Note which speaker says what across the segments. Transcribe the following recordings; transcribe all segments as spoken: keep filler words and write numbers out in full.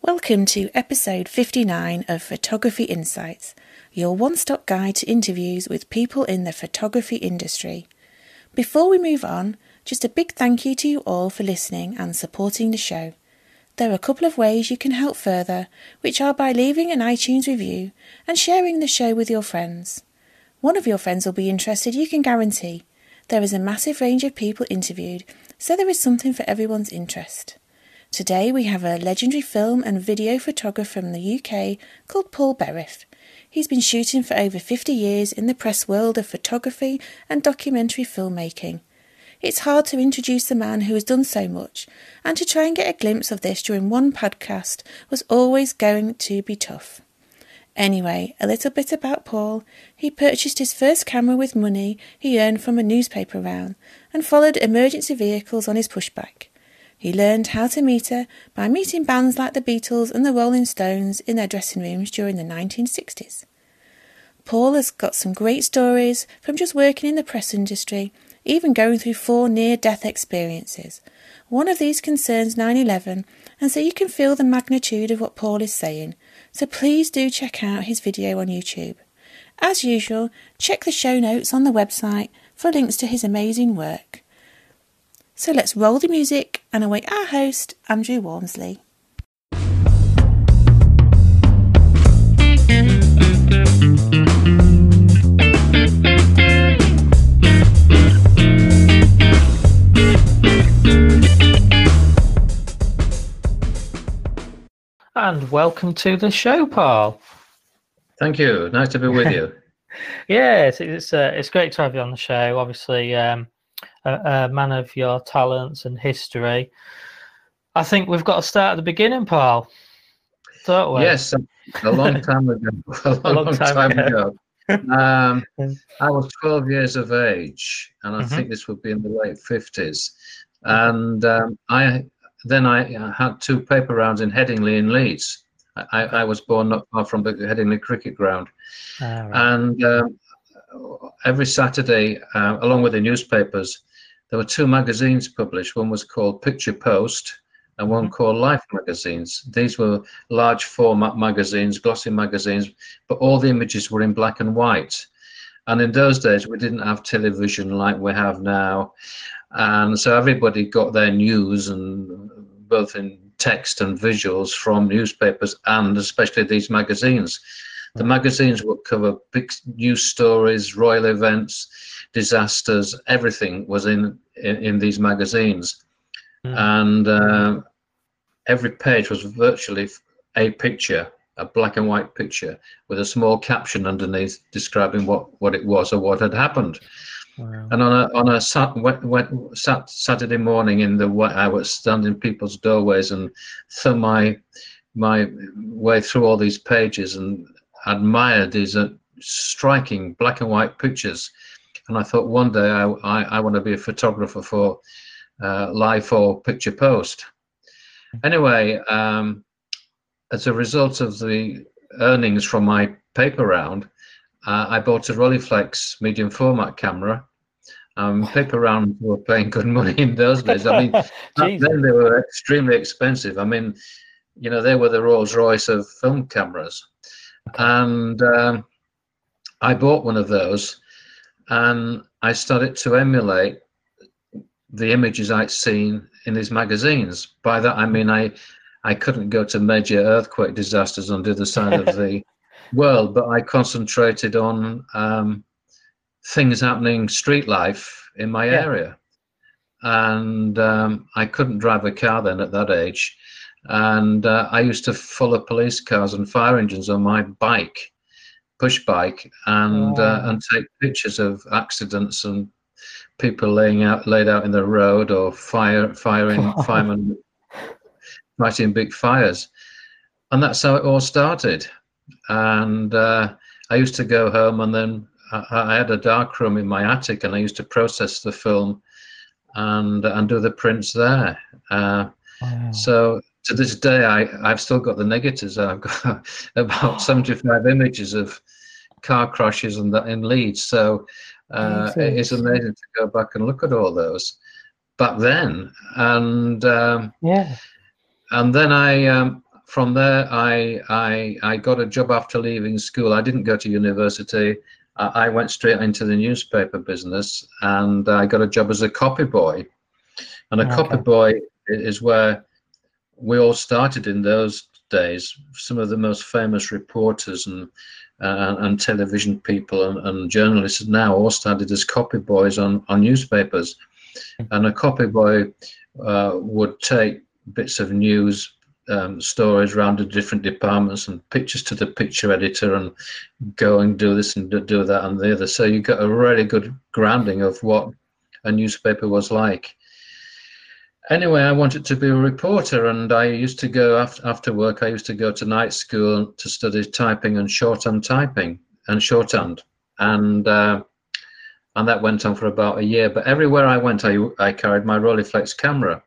Speaker 1: Welcome to episode fifty-nine of Photography Insights, your one-stop guide to interviews with people in the photography industry. Before we move on, just a big thank you to you all for listening and supporting the show. There are a couple of ways you can help further, which are by leaving an iTunes review and sharing the show with your friends. One of your friends will be interested, you can guarantee. There is a massive range of people interviewed, so there is something for everyone's interest. Today we have a legendary film and video photographer from the U K called Paul Berriff. He's been shooting for over fifty years in the press world of photography and documentary filmmaking. It's hard to introduce the man who has done so much, and to try and get a glimpse of this during one podcast was always going to be tough. Anyway, a little bit about Paul. He purchased his first camera with money he earned from a newspaper round and followed emergency vehicles on his pushback. He learned how to meter by meeting bands like the Beatles and the Rolling Stones in their dressing rooms during the nineteen sixties. Paul has got some great stories from just working in the press industry, even going through four near-death experiences. One of these concerns nine eleven, and so you can feel the magnitude of what Paul is saying, so please do check out his video on YouTube. As usual, check the show notes on the website for links to his amazing work. So let's roll the music and await our host, Andrew Walmsley.
Speaker 2: And welcome to the show, Paul.
Speaker 3: Thank you. Nice to be with you.
Speaker 2: Yes, it's uh, it's great to have you on the show. Obviously, um, a, a man of your talents and history. I think we've got to start at the beginning, Paul. Don't we?
Speaker 3: Yes, a long time ago. A long, a long time, time ago. ago. Um, I was twelve years of age, and I mm-hmm. think this would be in the late fifties. And um, I then I had two paper rounds in Headingley in Leeds. I, I was born not far from the Headingley cricket ground. Ah, right. And um, every Saturday, uh, along with the newspapers, there were two magazines published. One was called Picture Post and one mm-hmm. called Life magazines. These were large format magazines, glossy magazines, but all the images were in black and white. And in those days, we didn't have television like we have now. And so everybody got their news, and both in text and visuals, from newspapers and especially these magazines. The magazines would cover big news stories, royal events, disasters. Everything was in in, in these magazines. Mm. And uh, every page was virtually a picture, a black and white picture with a small caption underneath describing what, what it was or what had happened. Wow. And on a on a sat, wet, wet, sat, Saturday morning, in the I was standing in people's doorways and thumb my my way through all these pages and admired these uh, striking black and white pictures. And I thought one day I I, I want to be a photographer for uh, Life or Picture Post. Anyway, um, as a result of the earnings from my paper round, Uh, I bought a Rolleiflex medium format camera. Um, paper rounds were paying good money in those days. I mean, back then they were extremely expensive. I mean, you know, they were the Rolls Royce of film cameras. Okay. And um, I bought one of those, and I started to emulate the images I'd seen in these magazines. By that, I mean, I, I couldn't go to major earthquake disasters on the other side of the world, but I concentrated on um, things happening, street life in my yeah. area. And um, I couldn't drive a car then at that age. And uh, I used to follow police cars and fire engines on my bike, push bike, and, oh. uh, and take pictures of accidents and people laying out, laid out in the road, or fire, firing, firemen fighting big fires. And that's how it all started. And uh, I used to go home, and then I, I had a dark room in my attic, and I used to process the film and and do the prints there. Uh, wow. So to this day, I, I've still got the negatives. I've got about seventy-five images of car crashes and that in Leeds. So uh, it's amazing to go back and look at all those back then. And um,
Speaker 2: yeah.
Speaker 3: And then I um, from there, I, I I got a job after leaving school. I didn't go to university. I, I went straight into the newspaper business, and I got a job as a copy boy. And a okay. copy boy is where we all started in those days. Some of the most famous reporters and uh, and television people and, and journalists now all started as copy boys on on newspapers. And a copy boy uh, would take bits of news, um, stories around the different departments and pictures to the picture editor and go and do this and do that and the other. So you got a really good grounding of what a newspaper was like. Anyway, I wanted to be a reporter, and I used to go after, after work, I used to go to night school to study typing and shorthand typing and shorthand. And uh, and that went on for about a year. But everywhere I went, I, I carried my Rolleiflex camera.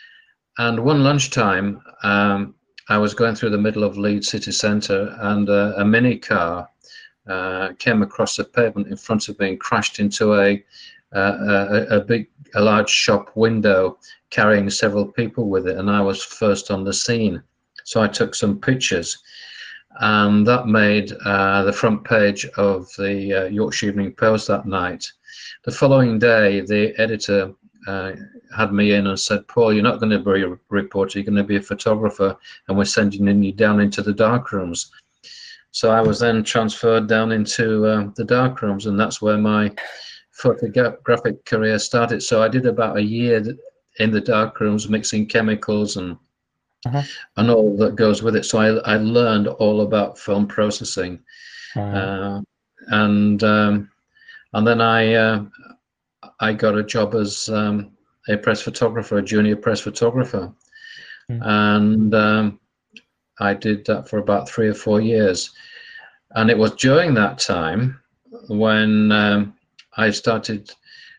Speaker 3: And one lunchtime, um, I was going through the middle of Leeds city centre, and uh, a mini car uh, came across the pavement in front of me and crashed into a, uh, a, a big, a large shop window, carrying several people with it, and I was first on the scene. So I took some pictures, and that made uh, the front page of the uh, Yorkshire Evening Post that night. The following day, the editor uh, had me in and said, "Paul, you're not going to be a reporter, you're going to be a photographer, and we're sending you down into the dark rooms." So I was then transferred down into uh, the dark rooms, and that's where my photographic career started. So I did about a year in the dark rooms, mixing chemicals and uh-huh. and all that goes with it. So I, I learned all about film processing, uh-huh. uh, and um, and then I uh, I got a job as um, a press photographer, a junior press photographer, mm. and um, I did that for about three or four years. And it was during that time when um, I started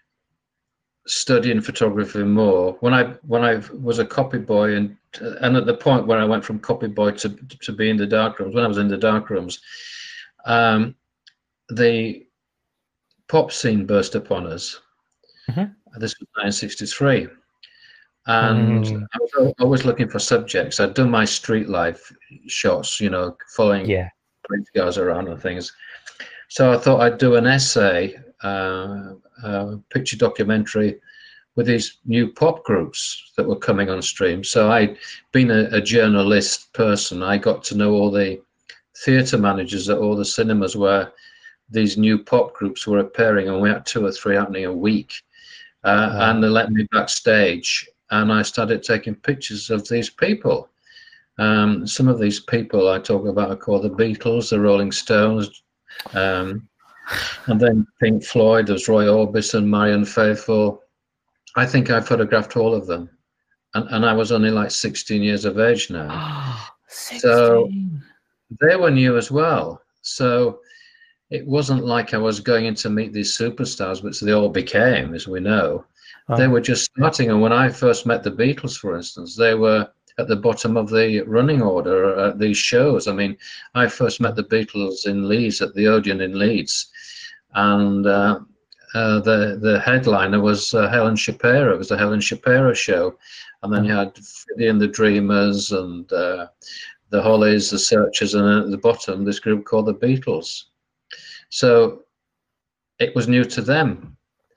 Speaker 3: studying photography more. When I when I was a copy boy, and and at the point where I went from copy boy to to be in the dark rooms, when I was in the dark rooms, um, the pop scene burst upon us. Mm-hmm. This was nineteen sixty-three, and mm. I was always looking for subjects. I'd done my street life shots, you know, following
Speaker 2: yeah.
Speaker 3: police cars around and things. So I thought I'd do an essay, uh, a picture documentary with these new pop groups that were coming on stream. So I'd been a, a journalist person. I got to know all the theatre managers at all the cinemas where these new pop groups were appearing, and we had two or three happening a week. Uh, wow. And they let me backstage, and I started taking pictures of these people. Um, some of these people I talk about are called the Beatles, the Rolling Stones, um, and then Pink Floyd. There's Roy Orbison, Marianne Faithfull. I think I photographed all of them, and, and I was only like sixteen years of age now. So they were new as well. So it wasn't like I was going in to meet these superstars, which they all became, as we know. Oh. They were just starting. And when I first met the Beatles, for instance, they were at the bottom of the running order at these shows. I mean, I first met the Beatles in Leeds, at the Odeon in Leeds. And uh, uh, the, the headliner was uh, Helen Shapiro. It was the Helen Shapiro show. And then you had Freddie and the Dreamers and uh, the Hollies, the Searchers, and at the bottom, this group called the Beatles. So it was new to them,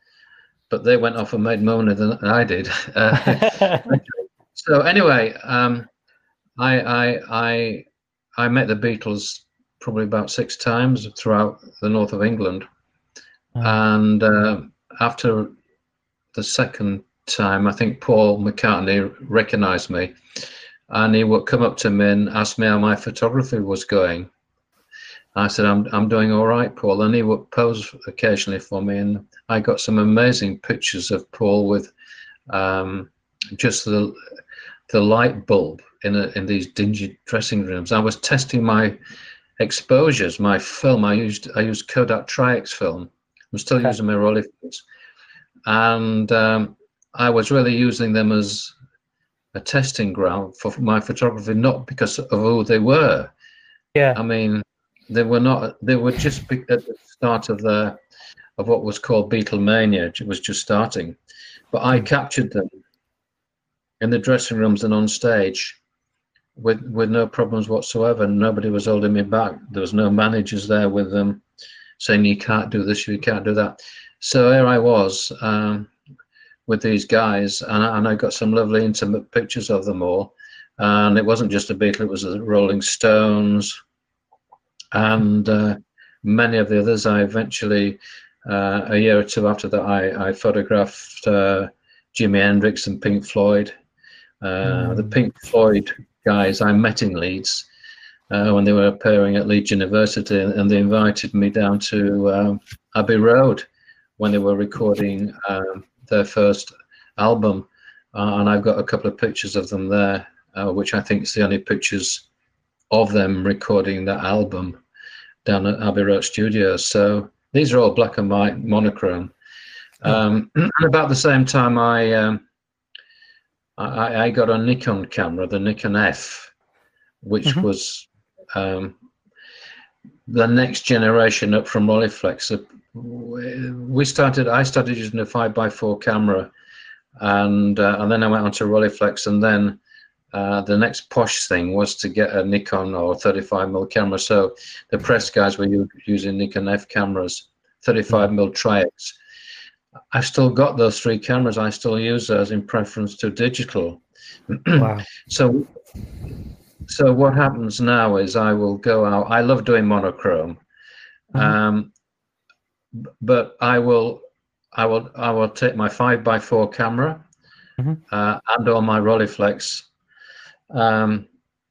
Speaker 3: but they went off and made more money than I did. Uh, so anyway, um, I, I I I met the Beatles probably about six times throughout the north of England, oh. and uh, after the second time, I think Paul McCartney recognised me, and he would come up to me and ask me how my photography was going. I said, I'm I'm doing all right, Paul. And he would pose occasionally for me, and I got some amazing pictures of Paul with um, just the the light bulb in a, in these dingy dressing rooms. I was testing my exposures, my film. I used I used Kodak Tri-X film. I'm still okay. using my Rolleiflex, and um, I was really using them as a testing ground for my photography, not because of who they were.
Speaker 2: Yeah,
Speaker 3: I mean. They were not. They were just at the start of the of what was called Beatlemania. It was just starting, but I captured them in the dressing rooms and on stage, with with no problems whatsoever. Nobody was holding me back. There was no managers there with them saying you can't do this, you can't do that. So here I was um, with these guys, and, and I got some lovely intimate pictures of them all. And it wasn't just the Beatles; it was the Rolling Stones, and uh, many of the others. I eventually, uh, a year or two after that, I, I photographed uh, Jimi Hendrix and Pink Floyd. Uh, mm. The Pink Floyd guys I met in Leeds uh, when they were appearing at Leeds University, and they invited me down to um, Abbey Road when they were recording um, their first album, uh, and I've got a couple of pictures of them there, uh, which I think is the only pictures of them recording that album down at Abbey Road Studios. So these are all black and white, monochrome. Um, and about the same time, I, um, I I got a Nikon camera, the Nikon F, which mm-hmm. was um, the next generation up from Rolleiflex. We started. I started using a five by four camera, and uh, and then I went on to Rolleiflex, and then uh, the next posh thing was to get a Nikon or thirty-five millimeter camera. So the press guys were using Nikon F cameras, thirty-five millimeter Tri-X. I've still got those three cameras. I still use those in preference to digital.
Speaker 2: Wow.
Speaker 3: So, so what happens now is I will go out. I love doing monochrome, mm-hmm. um, but I will, I will, I will take my five by four camera mm-hmm. uh, and or my Rolleiflex. Um,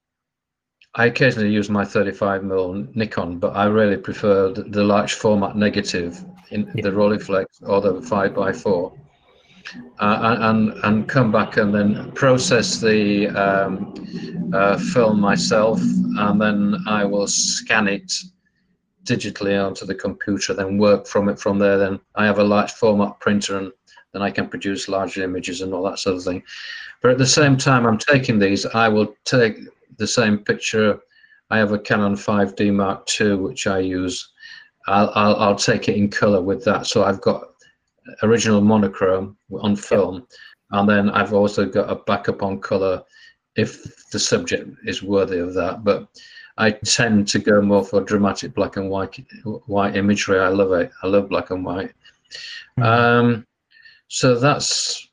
Speaker 3: I occasionally use my thirty-five millimeter Nikon, but I really prefer the, the large format negative in yeah. the Rolleiflex or the five by four, uh, and and come back and then process the um, uh, film myself, and then I will scan it digitally onto the computer, then work from it from there. Then I have a large format printer, and then I can produce large images and all that sort of thing. But at the same time I'm taking these, I will take the same picture. I have a Canon five D Mark two, which I use. I'll, I'll, I'll take it in color with that. So I've got original monochrome on film, and then I've also got a backup on color if the subject is worthy of that. But I tend to go more for dramatic black and white white imagery. I love it. I love black and white. Mm. Um, so that's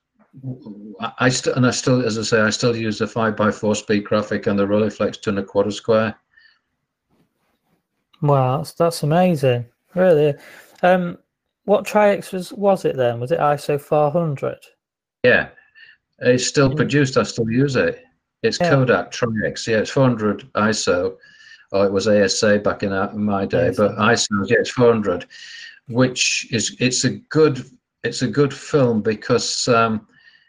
Speaker 3: I still and I still, as I say, I still use the five by four speed graphic and the Rolleiflex two and a quarter square.
Speaker 2: Wow, that's that's amazing, really. Um, what Tri-X was was it then? Was it I S O four hundred?
Speaker 3: Yeah, it's still produced. I still use it. It's yeah. Kodak Tri-X. Yeah, it's four hundred I S O. Oh, it was A S A back in, in my day, A S A. But I S O, yeah, it's four hundred, which is it's a good it's a good film because um,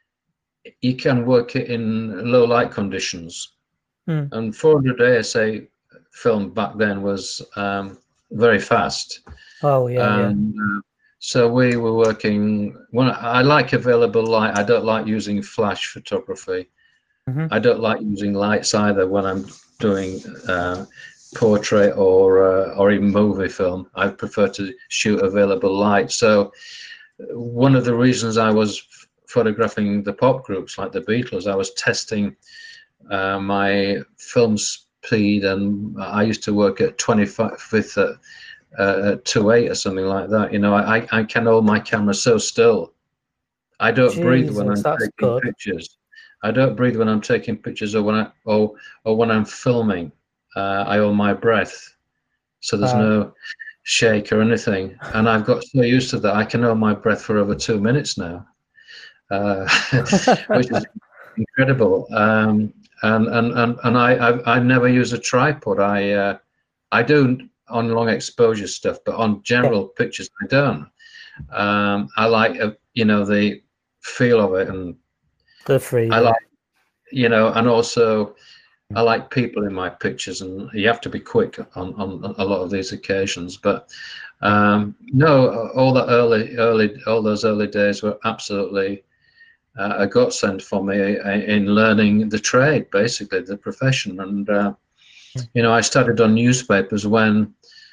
Speaker 3: you can work it in low light conditions. Hmm. And four hundred A S A film back then was um, very fast.
Speaker 2: Oh yeah.
Speaker 3: And,
Speaker 2: yeah.
Speaker 3: Uh, so we were working. When I like available light, I don't like using flash photography. Mm-hmm. I don't like using lights either when I'm doing uh, portrait or uh, or even movie film. I prefer to shoot available light. So one of the reasons I was photographing the pop groups like the Beatles, I was testing uh, my film speed, and I used to work at twenty-five with uh, uh, two eight or something like that. You know, I I can hold my camera so still. I don't Jesus, breathe when I'm taking good. pictures. I don't breathe when I'm taking pictures or when I or or when I'm filming. Uh, I hold my breath, so there's wow. no shake or anything. And I've got so used to that, I can hold my breath for over two minutes now, uh, which is incredible. Um, and and and and I I, I never use a tripod. I uh, I do on long exposure stuff, but on general yeah. pictures I don't. Um, I like uh, you know the feel of it, and
Speaker 2: the free.
Speaker 3: I like you know, and also I like people in my pictures, and you have to be quick on on a lot of these occasions. But um, no, all the early early all those early days were absolutely uh, a godsend for me in learning the trade, basically the profession. And uh, you know, I started on newspapers when,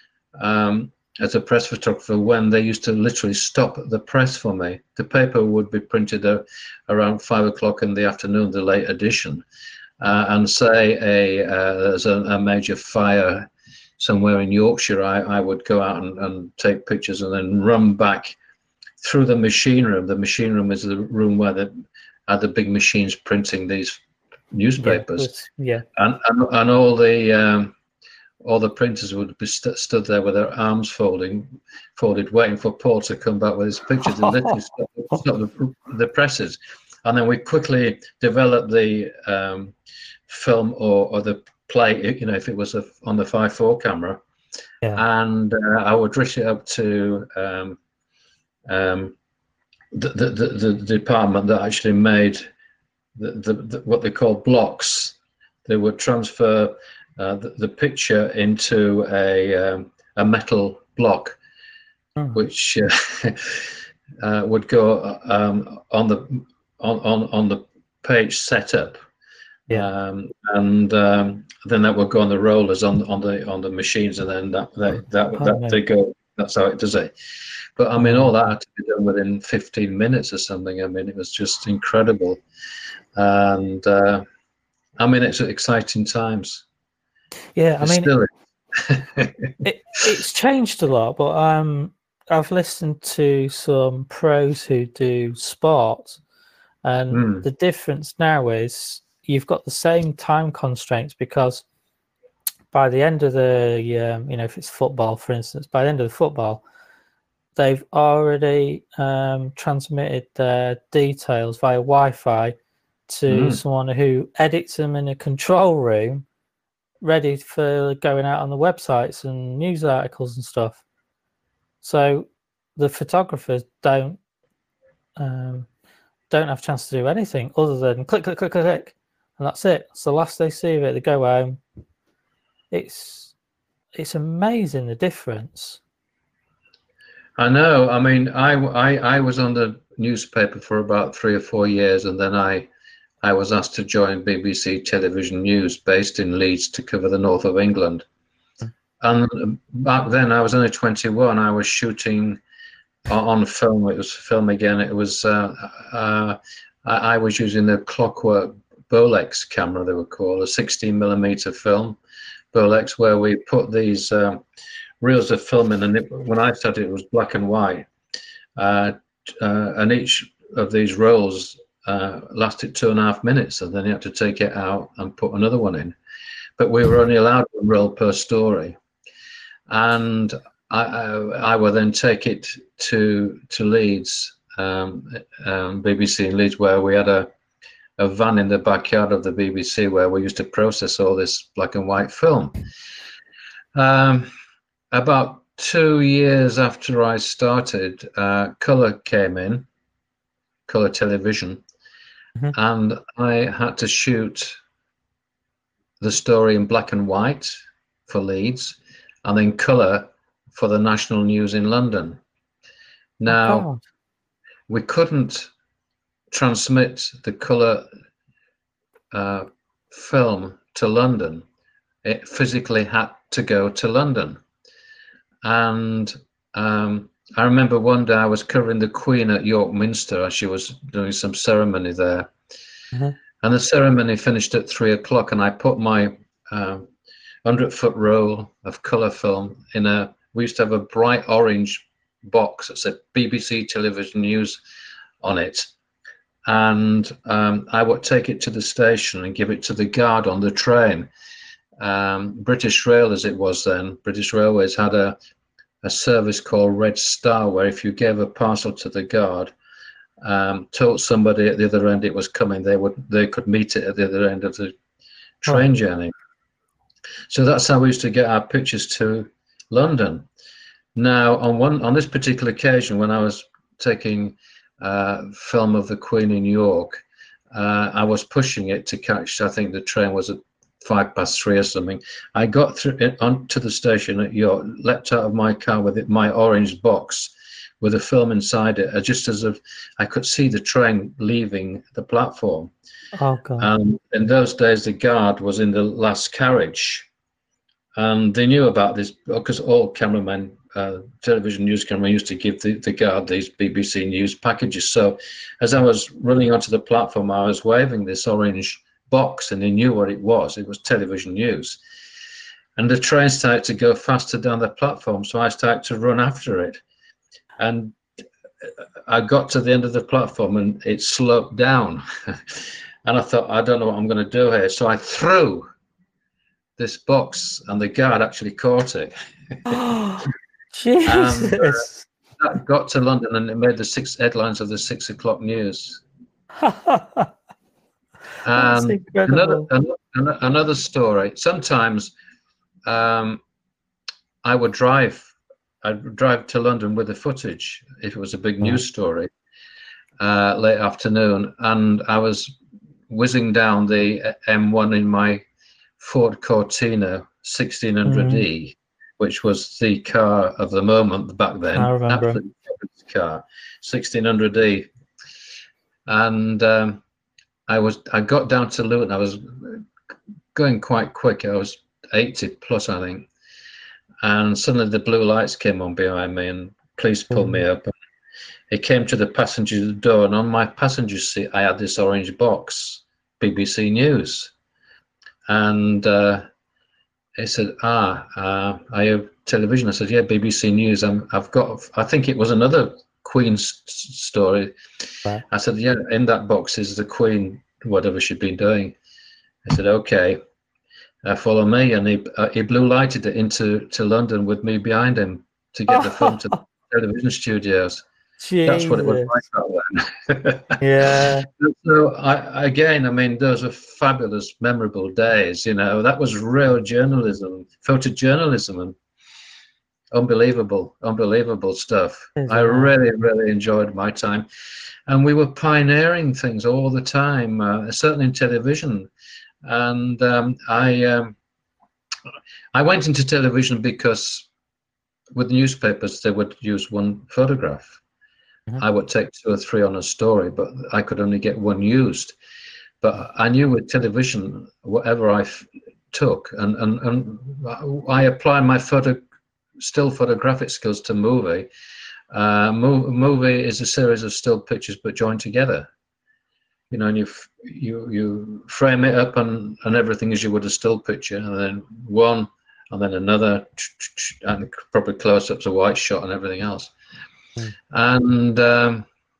Speaker 3: um, as a press photographer, when they used to literally stop the press for me. The paper would be printed uh, around five o'clock in the afternoon, the late edition, uh, and say a uh, there's a, a major fire somewhere in Yorkshire, I, I would go out and, and take pictures and then run back through the machine room. The machine room is the room where the are the big machines printing these newspapers.
Speaker 2: Yeah,
Speaker 3: and, and and all the um, all the printers would be st stood there with their arms folding, folded, waiting for Paul to come back with his pictures. They literally stop, stop the, the presses, and then we quickly developed the um, film or, or the play. You know, if it was a, on the five four camera,
Speaker 2: yeah.
Speaker 3: and uh, I would rush it up to um, um, the, the, the the department that actually made the, the, the what they call blocks. They would transfer uh, the, the picture into a um, a metal block, mm. which uh, uh, would go um, on the on, on on the page setup,
Speaker 2: yeah,
Speaker 3: um, and um, then that would go on the rollers on on the on the machines, and then that that that, that, that they go. That's how it does it. But I mean, all that had to be done within fifteen minutes or something. I mean, it was just incredible, and uh, I mean, it's exciting times.
Speaker 2: Yeah, I
Speaker 3: it's
Speaker 2: mean,
Speaker 3: still
Speaker 2: it, it's changed a lot, but um, I've listened to some pros who do sport, and mm. the difference now is you've got the same time constraints, because by the end of the, um, you know, if it's football, for instance, by the end of the football, they've already um, transmitted their details via Wi-Fi to mm. someone who edits them in a control room, ready for going out on the websites and news articles and stuff. So the photographers don't um, don't have a chance to do anything other than click, click, click, click, click, and that's it. It's the last they see of it. They go home. It's it's amazing the difference.
Speaker 3: I know. I mean, I, I, I was on the newspaper for about three or four years, and then I I was asked to join B B C Television News, based in Leeds, to cover the north of England. Mm. And back then, I was only twenty-one. I was shooting on film. It was film again. It was uh, uh, I, I was using the Clockwork Bolex camera, they were called, a sixteen millimeter film Bolex, where we put these um, reels of film in, and it, when I started, it was black and white, uh, uh, and each of these rolls uh, lasted two and a half minutes, and then you had to take it out and put another one in. But we were only allowed one roll per story, and I, I, I would then take it to to Leeds, um, um, B B C in Leeds, where we had a a van in the backyard of the B B C where we used to process all this black and white film. Um, about two years after I started, uh, colour came in, colour television, mm-hmm. and I had to shoot the story in black and white for Leeds, and then colour for the national news in London. Now, oh, we couldn't transmit the colour uh, film to London. It physically had to go to London. And um, I remember one day I was covering the Queen at York Minster as she was doing some ceremony there. Mm-hmm. And the ceremony finished at three o'clock, and I put my uh, hundred foot roll of colour film in a, we used to have a bright orange box that said B B C Television News on it. And um, I would take it to the station and give it to the guard on the train. Um, British Rail, as it was then, British Railways had a, a service called Red Star, where if you gave a parcel to the guard, um, told somebody at the other end it was coming, they would they could meet it at the other end of the train oh. journey. So that's how we used to get our pictures to London. Now, on one on this particular occasion, when I was taking uh, film of the Queen in York, uh, I was pushing it to catch, I think the train was at five past three or something. I got through it onto the station at York, leapt out of my car with it, my orange box with a film inside it, just as if I could see the train leaving the platform.
Speaker 2: Oh, God.
Speaker 3: And in those days, the guard was in the last carriage, and they knew about this because all cameramen, uh, television news cameramen, used to give the, the guard these B B C News packages. So as I was running onto the platform, I was waving this orange box, and he knew what it was. It was television news. And the train started to go faster down the platform, so I started to run after it. And I got to the end of the platform and it slowed down. And I thought, I don't know what I'm going to do here. So I threw this box and the guard actually caught it.
Speaker 2: Jesus.
Speaker 3: And, uh, that got to London and it made the six headlines of the six o'clock news.
Speaker 2: That's
Speaker 3: And
Speaker 2: incredible.
Speaker 3: Another, another, another story. Sometimes um, I would drive. I'd drive to London with the footage if it was a big news story uh, late afternoon, and I was whizzing down the M one in my Ford Cortina sixteen hundred E, mm. which was the car of the moment back then.
Speaker 2: I remember.
Speaker 3: Absolutely car, sixteen hundred E, and um, I was I got down to Luton. I was going quite quick. I was eighty plus, I think. And suddenly the blue lights came on behind me and police pulled mm. me up. It came to the passenger door, and on my passenger seat I had this orange box, B B C News. And uh, he said, ah, uh, I have television. I said, yeah, B B C News. I'm, I've got, I think it was another Queen story. Right. I said, yeah, in that box is the Queen, whatever she'd been doing. I said, okay. Uh, follow me, and he uh, he blue lighted it into to London with me behind him to get the film to the television studios.
Speaker 2: Jesus.
Speaker 3: That's what it was like back then.
Speaker 2: Yeah.
Speaker 3: So I, again, I mean, those are fabulous, memorable days. You know, that was real journalism, photojournalism, and unbelievable, unbelievable stuff. I really, really enjoyed my time, and we were pioneering things all the time. Uh, certainly in television. And um, I um, I went into television because with newspapers they would use one photograph. Mm-hmm. I would take two or three on a story, but I could only get one used. But I knew with television, whatever I f- took, and, and, and I applied my photo, still photographic skills to movie. Uh, mov- movie is a series of still pictures but joined together. You know, and you you you frame it up and, and everything as you would a still picture, and then one, and then another, and probably close-ups, a white shot, and everything else. Mm. And um,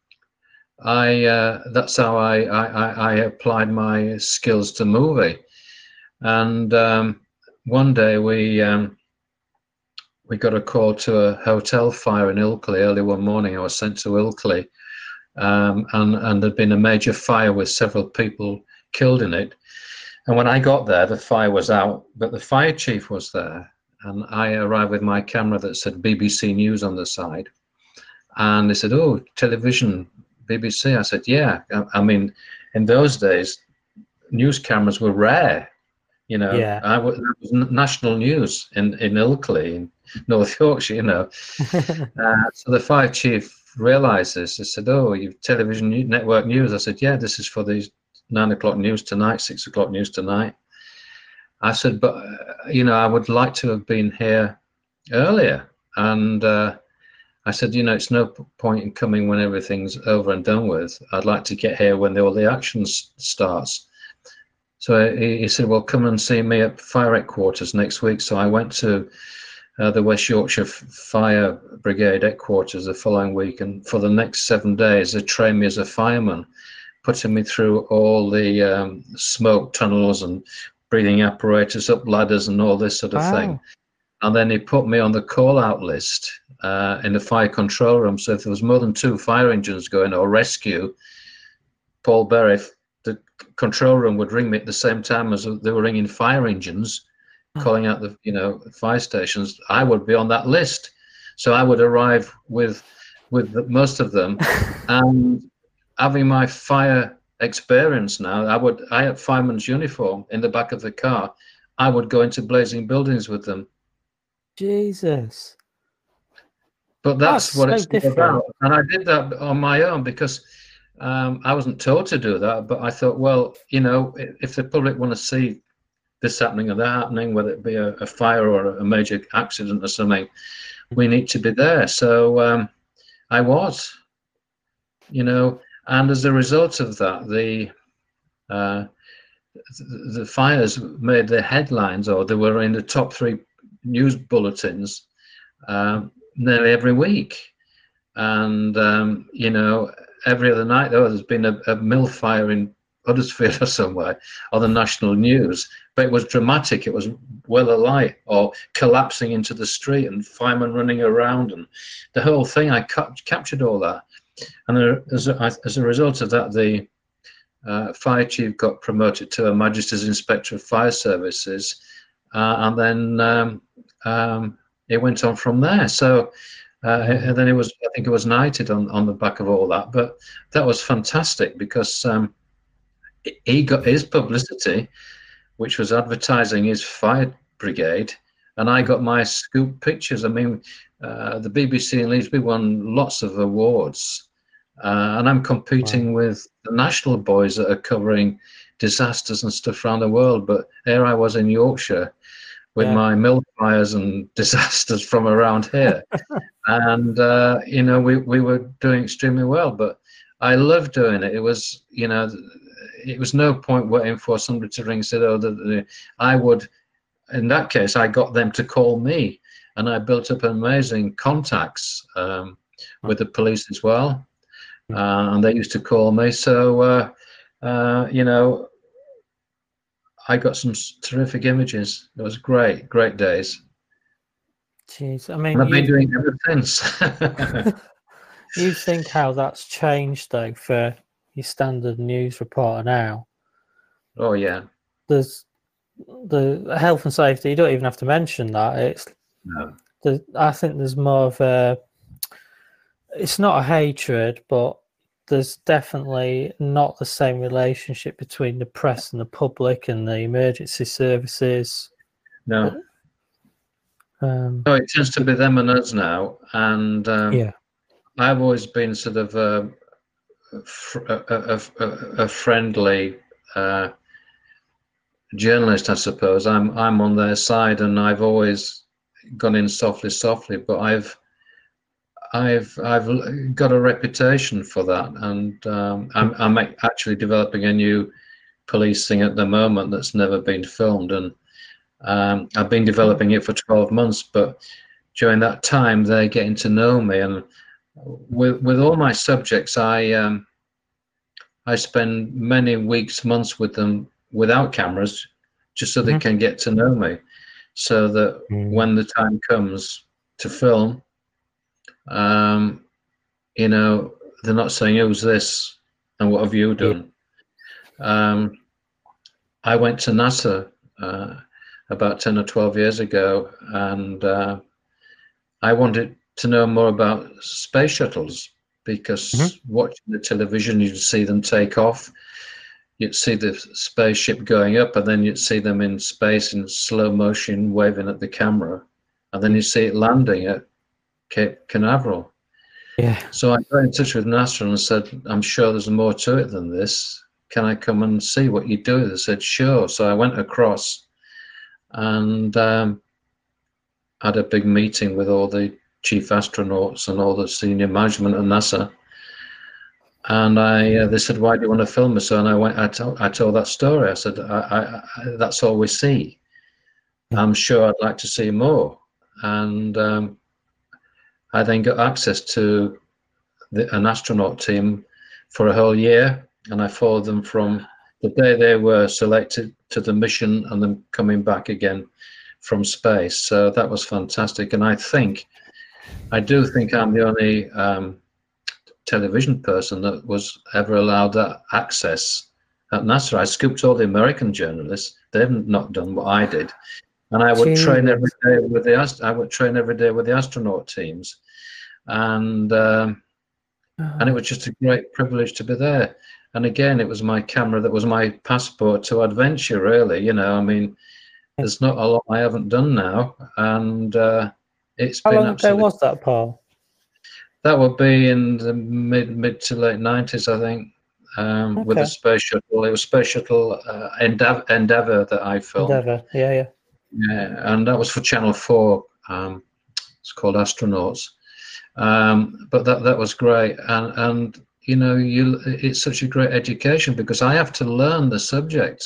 Speaker 3: I uh, that's how I, I I applied my skills to movie. And um, one day we um, we got a call to a hotel fire in Ilkley early one morning. I was sent to Ilkley. Um, and, and there'd been a major fire with several people killed in it. And when I got there, the fire was out, but the fire chief was there. And I arrived with my camera that said B B C News on the side. And they said, oh, television, B B C. I said, yeah. I, I mean, in those days, news cameras were rare. You know,
Speaker 2: yeah.
Speaker 3: I was, it was national news in, in Ilkley, in North Yorkshire, you know. uh, so the fire chief realized this. They said, oh, you've television network news. I said, yeah, this is for the nine o'clock news tonight, six o'clock news tonight. I said, but, uh, you know, I would like to have been here earlier. And uh, I said, you know, it's no point in coming when everything's over and done with. I'd like to get here when the, all the action s- starts. So he, he said, well, come and see me at fire headquarters next week. So I went to Uh, the West Yorkshire Fire Brigade headquarters the following week, and for the next seven days they trained me as a fireman, putting me through all the um, smoke tunnels and breathing apparatus, up ladders and all this sort of wow. thing. And then he put me on the call-out list uh, in the fire control room, so if there was more than two fire engines going or rescue, Paul Berry, the control room, would ring me at the same time as they were ringing fire engines, calling out the you know fire stations. I would be on that list, so I would arrive with with the, most of them, and having my fire experience now, I would I had fireman's uniform in the back of the car. I would go into blazing buildings with them.
Speaker 2: Jesus.
Speaker 3: But that's, that's what so it's
Speaker 2: different.
Speaker 3: about, and I did that on my own because um, I wasn't told to do that. But I thought, well, you know, if the public want to see this happening or that happening, whether it be a, a fire or a major accident or something, we need to be there. So um, I was, you know, and as a result of that, the uh, the fires made the headlines, or they were in the top three news bulletins um, nearly every week. And, um, you know, every other night, though, there's been a, a mill fire in Huddersfield or somewhere on the national news, but it was dramatic. It was well alight, or collapsing into the street and firemen running around, and the whole thing. I ca captured all that. And there, as, a, as a result of that, the uh, fire chief got promoted to a Magistrates Inspector of Fire Services, uh, and then um, um, it went on from there. So, uh, and then it was, I think it was knighted on, on the back of all that. But that was fantastic, because um, he got his publicity, which was advertising his fire brigade, and I got my scoop pictures. I mean, uh, the B B C in Leeds, we won lots of awards, uh, and I'm competing wow. with the national boys that are covering disasters and stuff around the world. But here I was in Yorkshire with yeah. my mill fires and disasters from around here, and uh, you know, we we were doing extremely well. But I loved doing it. It was, you know, it was no point waiting for somebody to ring and say, oh, the, the, I would. In that case, I got them to call me, and I built up amazing contacts um, with the police as well, uh, and they used to call me. So, uh, uh, you know, I got some terrific images. It was great, great days.
Speaker 2: Jeez, I mean,
Speaker 3: and I've
Speaker 2: you,
Speaker 3: been doing it ever since.
Speaker 2: You think how that's changed, though, for your standard news reporter now?
Speaker 3: Oh yeah.
Speaker 2: There's the health and safety. You don't even have to mention that. It's
Speaker 3: no.
Speaker 2: The, I think there's more of a. It's not a hatred, but there's definitely not the same relationship between the press and the public and the emergency services.
Speaker 3: No.
Speaker 2: Um,
Speaker 3: no, it tends to be them and us now, and um,
Speaker 2: yeah,
Speaker 3: I've always been sort of a, a, a, a friendly uh, journalist, I suppose. I'm I'm on their side, and I've always gone in softly, softly. But I've I've I've got a reputation for that, and um, I'm I'm actually developing a new police thing at the moment that's never been filmed, and um, I've been developing it for twelve months. But during that time, they're getting to know me, and with with all my subjects, I um, I spend many weeks, months with them without cameras, just so mm-hmm. they can get to know me, so that mm-hmm. when the time comes to film, um, you know, they're not saying, who's this and what have you done? Yeah. Um, I went to NASA uh, about ten or twelve years ago, and uh, I wanted to know more about space shuttles, because mm-hmm. watching the television, you'd see them take off. You'd see the spaceship going up, and then you'd see them in space in slow motion, waving at the camera, and then you see it landing at Cape Canaveral.
Speaker 2: Yeah.
Speaker 3: So I got in touch with NASA and said, I'm sure there's more to it than this. Can I come and see what you do? They said, sure. So I went across and um, had a big meeting with all the chief astronauts and all the senior management at NASA. And I, uh, they said, why do you want to film us? So, and I went, I told, I told that story. I said, I, I, I, that's all we see. I'm sure I'd like to see more. And um, I then got access to the, an astronaut team for a whole year. And I followed them from the day they were selected to the mission and then coming back again from space. So that was fantastic. And I think, I do think I'm the only um, television person that was ever allowed that access at NASA. I scooped all the American journalists. They've not done what I did, and I would Jeez. train every day with the I would train every day with the astronaut teams, and um, oh. and it was just a great privilege to be there. And again, it was my camera that was my passport to adventure. Really, you know, I mean, there's not a lot I haven't done now, and uh, it's
Speaker 2: how
Speaker 3: been
Speaker 2: long ago was that, Paul?
Speaker 3: That would be in the mid mid to late nineties, I think, um, okay. with the space shuttle. It was space shuttle uh, Endeavour, Endeavour that I filmed.
Speaker 2: Endeavour, yeah, yeah.
Speaker 3: Yeah, and that was for Channel four. Um, it's called Astronauts. Um, but that that was great, and and you know, you it's such a great education, because I have to learn the subject.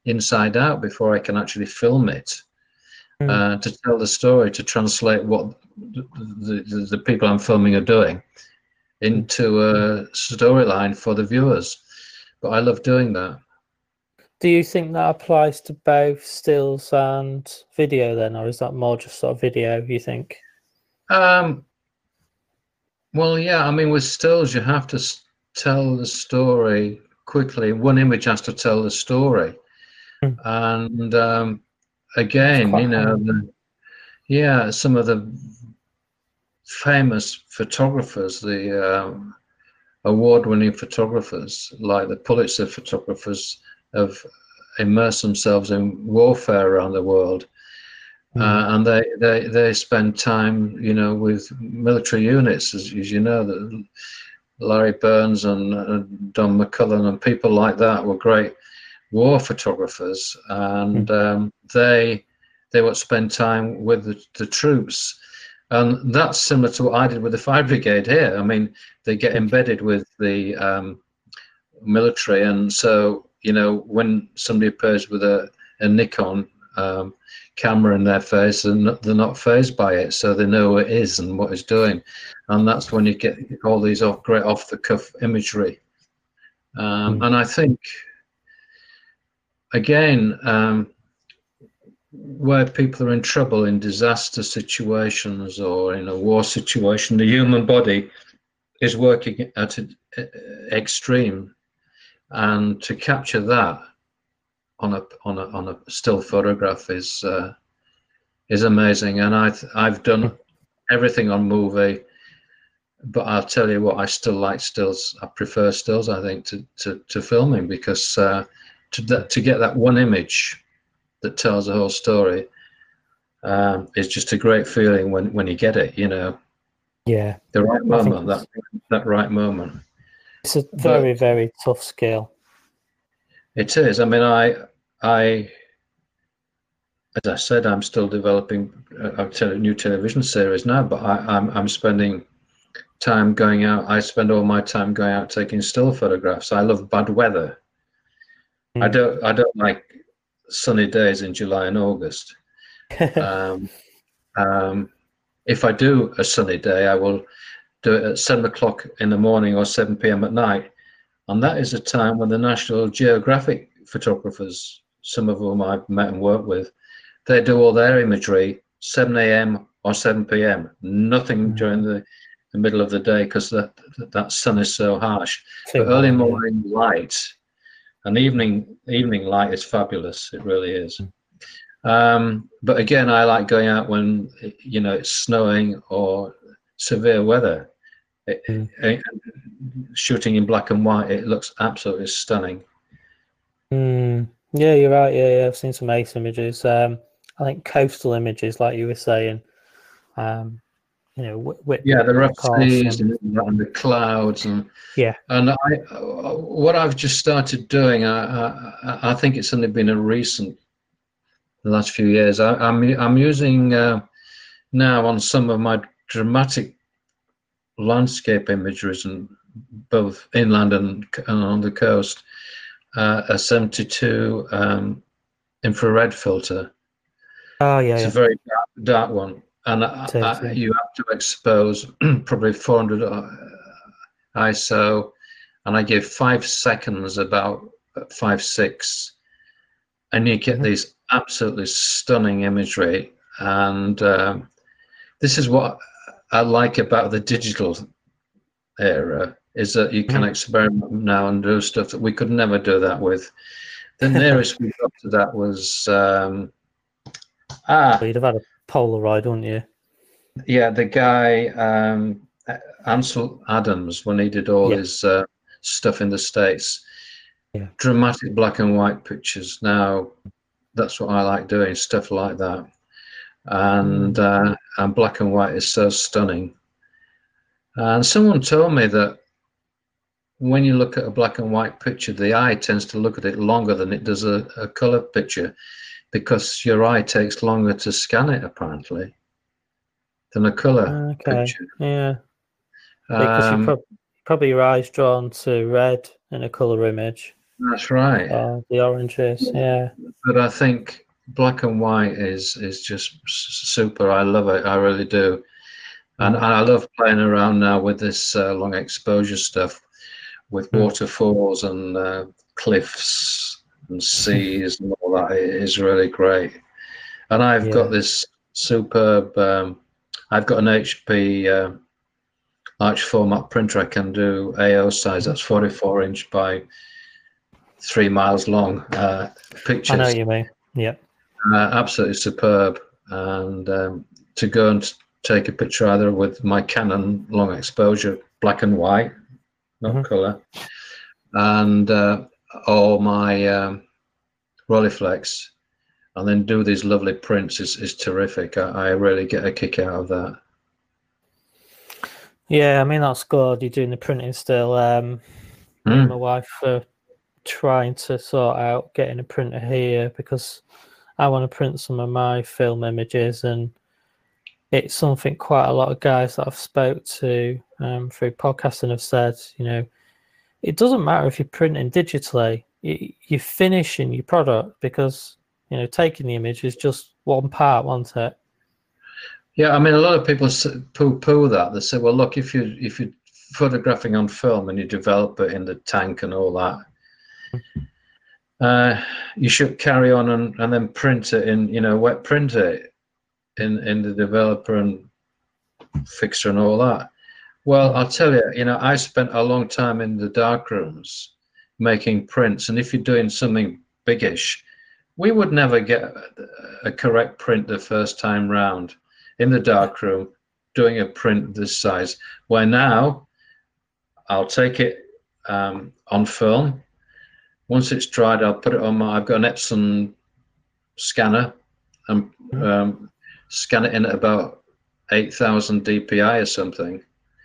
Speaker 3: inside out before I can actually film it. Mm. Uh, to tell the story, to translate what the, the, the people I'm filming are doing into a storyline for the viewers. But I love doing that.
Speaker 2: Do you think that applies to both stills and video then, or is that more just sort of video, you think?
Speaker 3: Um, well, yeah, I mean, with stills, you have to tell the story quickly. One image has to tell the story. Mm. And um, again, you know, the, yeah, some of the famous photographers, the um, award-winning photographers, like the Pulitzer photographers, have immersed themselves in warfare around the world. Mm. Uh, and they, they, they spend time, you know, with military units, as, as you know, that Larry Burns and uh, Don McCullum and people like that were great war photographers, and mm. um, they they would spend time with the, the troops. And that's similar to what I did with the Fire Brigade here. I mean, they get embedded with the um, military, and so, you know, when somebody appears with a, a Nikon um, camera in their face, and they're not fazed by it, so they know what it is and what it's doing. And that's when you get all these off, great off-the-cuff imagery. Um, mm. And I think, again, um, where people are in trouble in disaster situations or in a war situation, the human body is working at an extreme, and to capture that on a on a on a still photograph is uh, is amazing. And I I've done everything on movie, but I'll tell you what, I still like stills. I prefer stills, I think, to to, to filming, because uh, to to get that one image that tells the whole story um, is just a great feeling when when you get it. You know.
Speaker 2: Yeah.
Speaker 3: The right moment. That that right moment.
Speaker 2: It's a very but, very tough skill.
Speaker 3: It is. I mean, I, I, as I said, I'm still developing a, a new television series now, but I, I'm, I'm spending time going out. I spend all my time going out taking still photographs. I love bad weather. Mm. I don't, I don't like sunny days in July and August. um, um, if I do a sunny day, I will do it at seven o'clock in the morning or seven p m at night. And that is a time when the National Geographic photographers, some of whom I've met and worked with, they do all their imagery seven a m or seven p m Nothing mm-hmm. during the, the middle of the day, because that, that sun is so harsh. Too but early morning yeah. light and evening evening light is fabulous. It really is. Mm-hmm. Um, but again, I like going out when, you know, it's snowing or severe weather. It, mm. it, shooting in black and white, it looks absolutely stunning.
Speaker 2: Mm. Yeah, you're right. Yeah, yeah, I've seen some ace images. Um, I think coastal images, like you were saying. Um, you know, Whit
Speaker 3: yeah, the rough seas and, and the clouds, and
Speaker 2: yeah.
Speaker 3: And I, what I've just started doing, I, I, I think it's only been a recent, the last few years. I, I'm I'm using uh, now on some of my dramatic landscape imageries, and both inland and, and on the coast, uh, a seventy-two um, infrared filter.
Speaker 2: Oh yeah,
Speaker 3: it's
Speaker 2: yeah.
Speaker 3: a very dark, dark one, and I, I, you have to expose probably four hundred I S O, and I give five seconds, about five six, and you get mm-hmm. these absolutely stunning imagery. And um, this is what I like about the digital era, is that you can mm-hmm. experiment now and do stuff that we could never do that with. The nearest we got to that was um, ah.
Speaker 2: Well, you'd have had a Polaroid, wouldn't you?
Speaker 3: Yeah, the guy um, Ansel Adams, when he did all yeah. his uh, stuff in the States,
Speaker 2: yeah.
Speaker 3: dramatic black and white pictures. Now, that's what I like doing, stuff like that. And mm. uh, and black and white is so stunning. And someone told me that when you look at a black and white picture, the eye tends to look at it longer than it does a, a color picture, because your eye takes longer to scan it, apparently, than a color
Speaker 2: okay.
Speaker 3: picture.
Speaker 2: Yeah, because um, you pro probably your eyes drawn to red in a color image.
Speaker 3: That's right.
Speaker 2: Uh, the oranges, yeah.
Speaker 3: But I think black and white is is just super. I love it. I really do. And, and I love playing around now with this uh, long exposure stuff, with
Speaker 2: Mm.
Speaker 3: waterfalls and uh, cliffs and seas and all that. It is really great. And I've
Speaker 2: Yeah.
Speaker 3: got this superb. Um, I've got an H P uh, large format printer. I can do A O size. That's forty-four inch by three miles long uh, pictures.
Speaker 2: I know what you mean. Yeah.
Speaker 3: Uh, absolutely superb. And um, to go and take a picture either with my Canon long exposure, black and white, not mm-hmm. color, and uh, or my um, Rolleiflex, and then do these lovely prints is, is terrific. I, I really get a kick out of that.
Speaker 2: Yeah, I mean, that's good. You're doing the printing still. Um, mm. Me and my wife are trying to sort out getting a printer here because I want to print some of my film images, and it's something quite a lot of guys that I've spoke to um, through podcasting have said, you know, it doesn't matter if you're printing digitally, you, you're finishing your product because, you know, taking the image is just one part, wasn't it?
Speaker 3: Yeah, I mean, a lot of people poo-poo that. They say, well, look, if you if you're photographing on film and you develop it in the tank and all that, uh, you should carry on and, and then print it in, you know, wet print it in in the developer and fixer and all that. Well, I'll tell you, you know, I spent a long time in the dark rooms making prints, and if you're doing something biggish, we would never get a correct print the first time round in the dark room doing a print this size. Where now I'll take it um, on film. Once it's dried, I'll put it on my, I've got an Epson scanner and um, scan it in at about eight thousand D P I or something.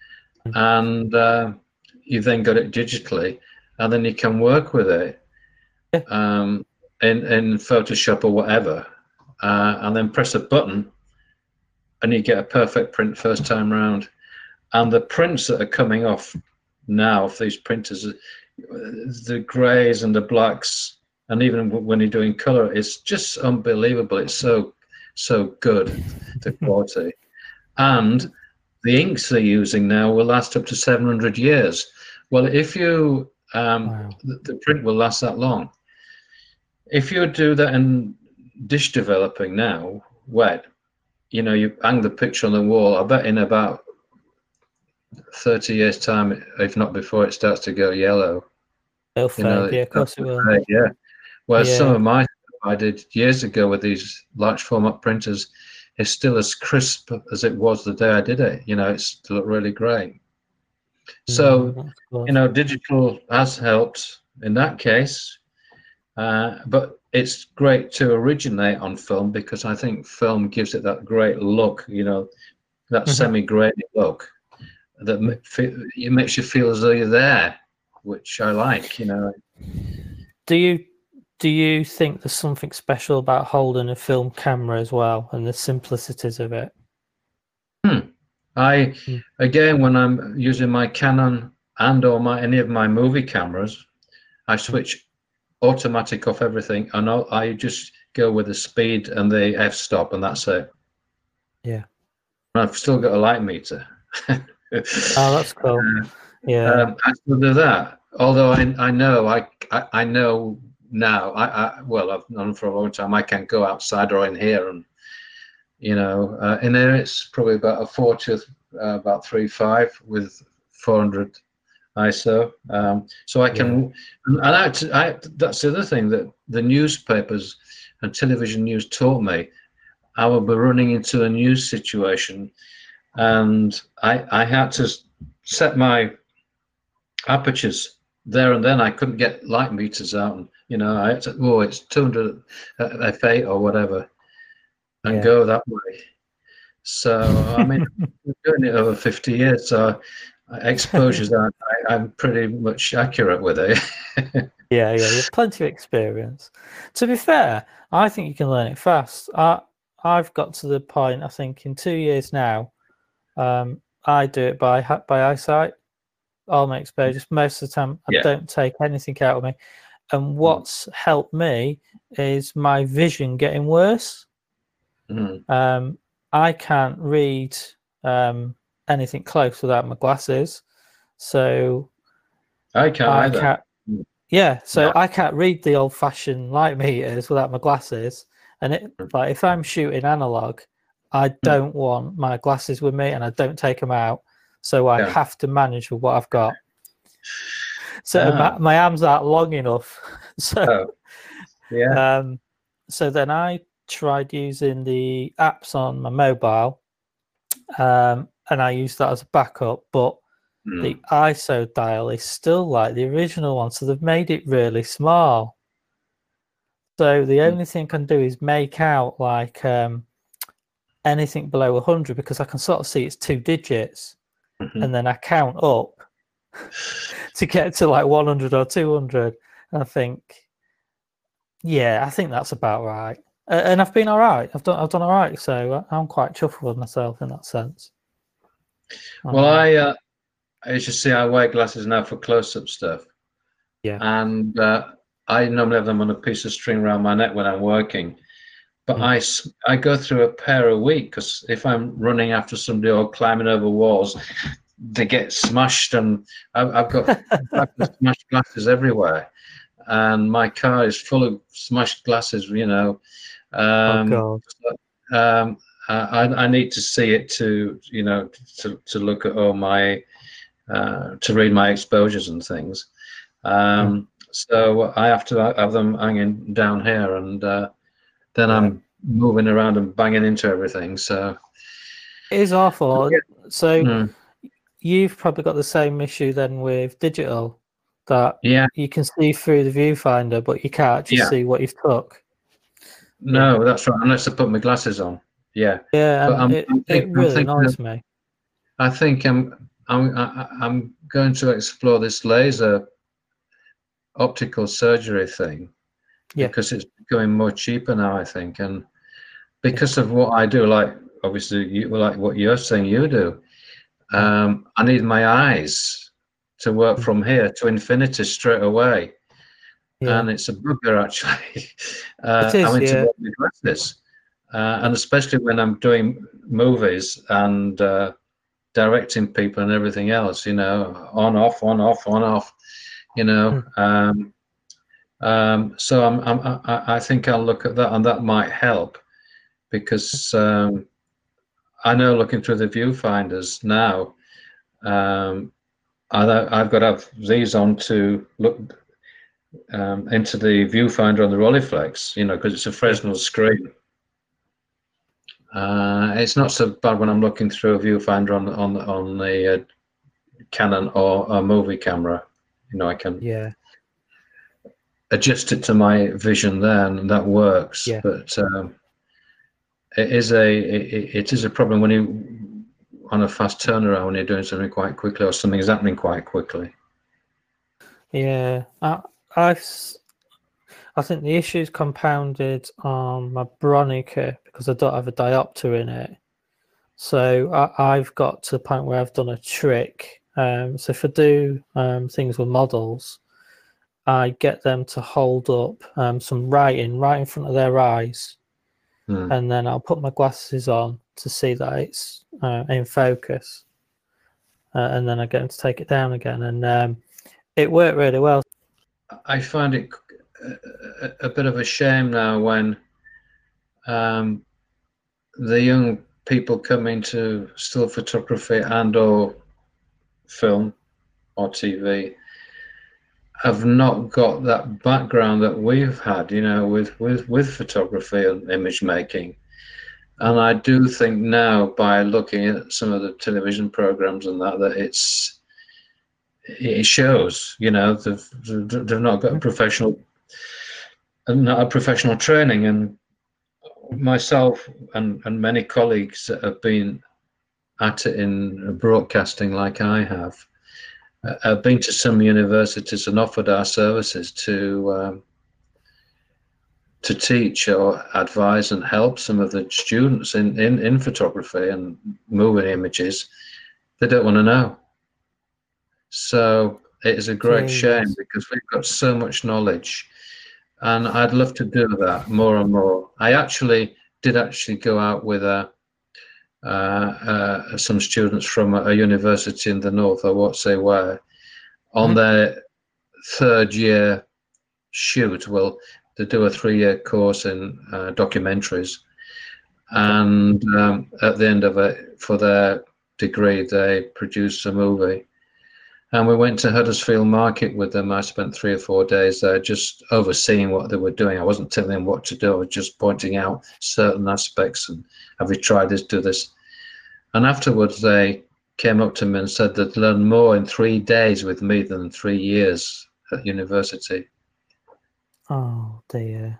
Speaker 3: And uh, you've then got it digitally, and then you can work with it um, in, in Photoshop or whatever, uh, and then press a button and you get a perfect print first time round. And the prints that are coming off now of these printers, the greys and the blacks, and even when you're doing color, it's just unbelievable. It's so, so good, the quality. And the inks they're using now will last up to seven hundred years. Well, if you, um, wow. the, the print will last that long. If you do that in dish developing now, wet, you know, you hang the picture on the wall, I bet in about thirty years time, if not before, it starts to go yellow.
Speaker 2: It'll fade, you know, yeah, of course it will.
Speaker 3: Fade, yeah. Whereas yeah. some of my I did years ago with these large format printers, it's still as crisp as it was the day I did it. You know, it's still really great. So, mm, you know, digital has helped in that case, uh, but it's great to originate on film because I think film gives it that great look, you know, that mm-hmm. semi-grainy look that it makes you feel as though you're there, which I like, you know.
Speaker 2: Do you do you think there's something special about holding a film camera as well and the simplicities of it?
Speaker 3: Hmm. I hmm. again, when I'm using my Canon and or my any of my movie cameras, I switch automatic off everything, and I'll, I just go with the speed and the f-stop, and that's it.
Speaker 2: Yeah.
Speaker 3: And I've still got a light meter.
Speaker 2: Oh, that's cool. Uh, yeah.
Speaker 3: Um, I still do that. Although I I know I I, I know now I, I well I've known for a long time I can go outside or in here, and you know uh, in there it's probably about a fortieth, uh, about three five with four hundred I S O, um, so I can, yeah. and I, I, that's the other thing that the newspapers and television news taught me. I would be running into a news situation, and I, I had to set my apertures there and then. I couldn't get light meters out, and you know, I had to, oh, it's two hundred f eight or whatever, and yeah. go that way. So I mean, I'm doing it over fifty years, so. Exposures are I, I'm pretty much accurate with it.
Speaker 2: yeah, yeah, you have plenty of experience. To be fair, I think you can learn it fast. I I've got to the point, I think, in two years now. Um, I do it by by eyesight. All my exposures. Most of the time, I yeah. don't take anything out of me. And what's mm. helped me is my vision getting worse.
Speaker 3: Mm.
Speaker 2: Um, I can't read um, anything close without my glasses. So
Speaker 3: I can't
Speaker 2: I
Speaker 3: either.
Speaker 2: Can't, yeah, so
Speaker 3: yeah.
Speaker 2: I can't read the old-fashioned light meters without my glasses. And it, like if I'm shooting analog, I don't mm. want my glasses with me, and I don't take them out. So I yeah. have to manage with what I've got. So oh. my, my arms aren't long enough. So
Speaker 3: oh. yeah.
Speaker 2: Um, so then I tried using the apps on my mobile, um, and I used that as a backup. But mm. the I S O dial is still like the original one, so they've made it really small. So the only mm. thing I can do is make out like um, anything below one hundred, because I can sort of see it's two digits, mm-hmm. and then I count up to get to like one hundred or two hundred. And I think, yeah, I think that's about right. Uh, and I've been all right. I've done, I've done all right. So I'm quite chuffed with myself in that sense.
Speaker 3: Well, um, I, uh, as you see, I wear glasses now for close-up stuff.
Speaker 2: Yeah.
Speaker 3: And uh, I normally have them on a piece of string around my neck when I'm working. But mm. I, I go through a pair a week, because if I'm running after somebody or climbing over walls, they get smashed, and I've, I've got smashed glasses everywhere. And my car is full of smashed glasses, you know. Um,
Speaker 2: oh,
Speaker 3: God. Um, I, I need to see it to, you know, to, to look at all my, uh, to read my exposures and things. Um, mm. So I have to have them hanging down here, and uh, then yeah. I'm moving around and banging into everything. So
Speaker 2: it is awful. Yeah. So mm. you've probably got the same issue then with digital, that
Speaker 3: yeah.
Speaker 2: you can see through the viewfinder, but you can't just yeah. see what you've took.
Speaker 3: No,
Speaker 2: yeah.
Speaker 3: that's right, unless I put my glasses on. Yeah,
Speaker 2: yeah, but I'm, it, I'm think, it really annoys me.
Speaker 3: I think I'm I'm I'm going to explore this laser optical surgery thing,
Speaker 2: yeah.
Speaker 3: because it's becoming more cheaper now, I think, and because yeah. of what I do, like obviously you like what you're saying you do. Um, I need my eyes to work from here to infinity straight away, yeah. and it's a bugger actually. uh,
Speaker 2: it is,
Speaker 3: I'm into
Speaker 2: yeah.
Speaker 3: the glasses, uh, and especially when I'm doing movies and uh, directing people and everything else, you know, on off, on off, on off, you know. Mm. Um, um, so I'm, I'm, I, I think I'll look at that, and that might help, because um, I know looking through the viewfinders now. Um, I've got to have these on to look um, into the viewfinder on the Rolleiflex, you know, because it's a Fresnel screen. Uh, it's not so bad when I'm looking through a viewfinder on on on the uh, Canon or a movie camera. You know, I can
Speaker 2: yeah
Speaker 3: adjust it to my vision there, and that works.
Speaker 2: Yeah.
Speaker 3: But um, it is a it, it is a problem when you on a fast turnaround, when you're doing something quite quickly, or something's happening quite quickly.
Speaker 2: Yeah, I, I've, I think the issue is compounded on my Bronica, because I don't have a diopter in it. So I, I've got to the point where I've done a trick. Um, so if I do um, things with models, I get them to hold up um, some writing right in front of their eyes, mm. and then I'll put my glasses on to see that it's uh, in focus, uh, and then I get them to take it down again, and um, it worked really well.
Speaker 3: I find it a, a bit of a shame now when um, the young people come into still photography and or film or T V have not got that background that we've had, you know, with with with photography and image making. And I do think now, by looking at some of the television programs and that, that it's it shows, you know, they've they've not got a professional, not a professional training. And myself and and many colleagues that have been at it in broadcasting, like I have, uh, have been to some universities and offered our services to. Um, to teach or advise and help some of the students in, in, in photography and moving images. They don't want to know. So It is a great
Speaker 2: Jeez.
Speaker 3: shame because we've got so much knowledge, and I'd love to do that more and more. I actually did actually go out with a, uh, uh, some students from a, a university in the north, I won't say where, on mm-hmm. their third year shoot. Well, they do a three-year course in uh, documentaries, and um, at the end of it, for their degree, they produced a movie. And we went to Huddersfield Market with them. I spent three or four days there just overseeing what they were doing. I wasn't telling them what to do. I was just pointing out certain aspects and, have you tried this, do this? And afterwards, they came up to me and said they'd learned more in three days with me than three years at university.
Speaker 2: Oh, dear.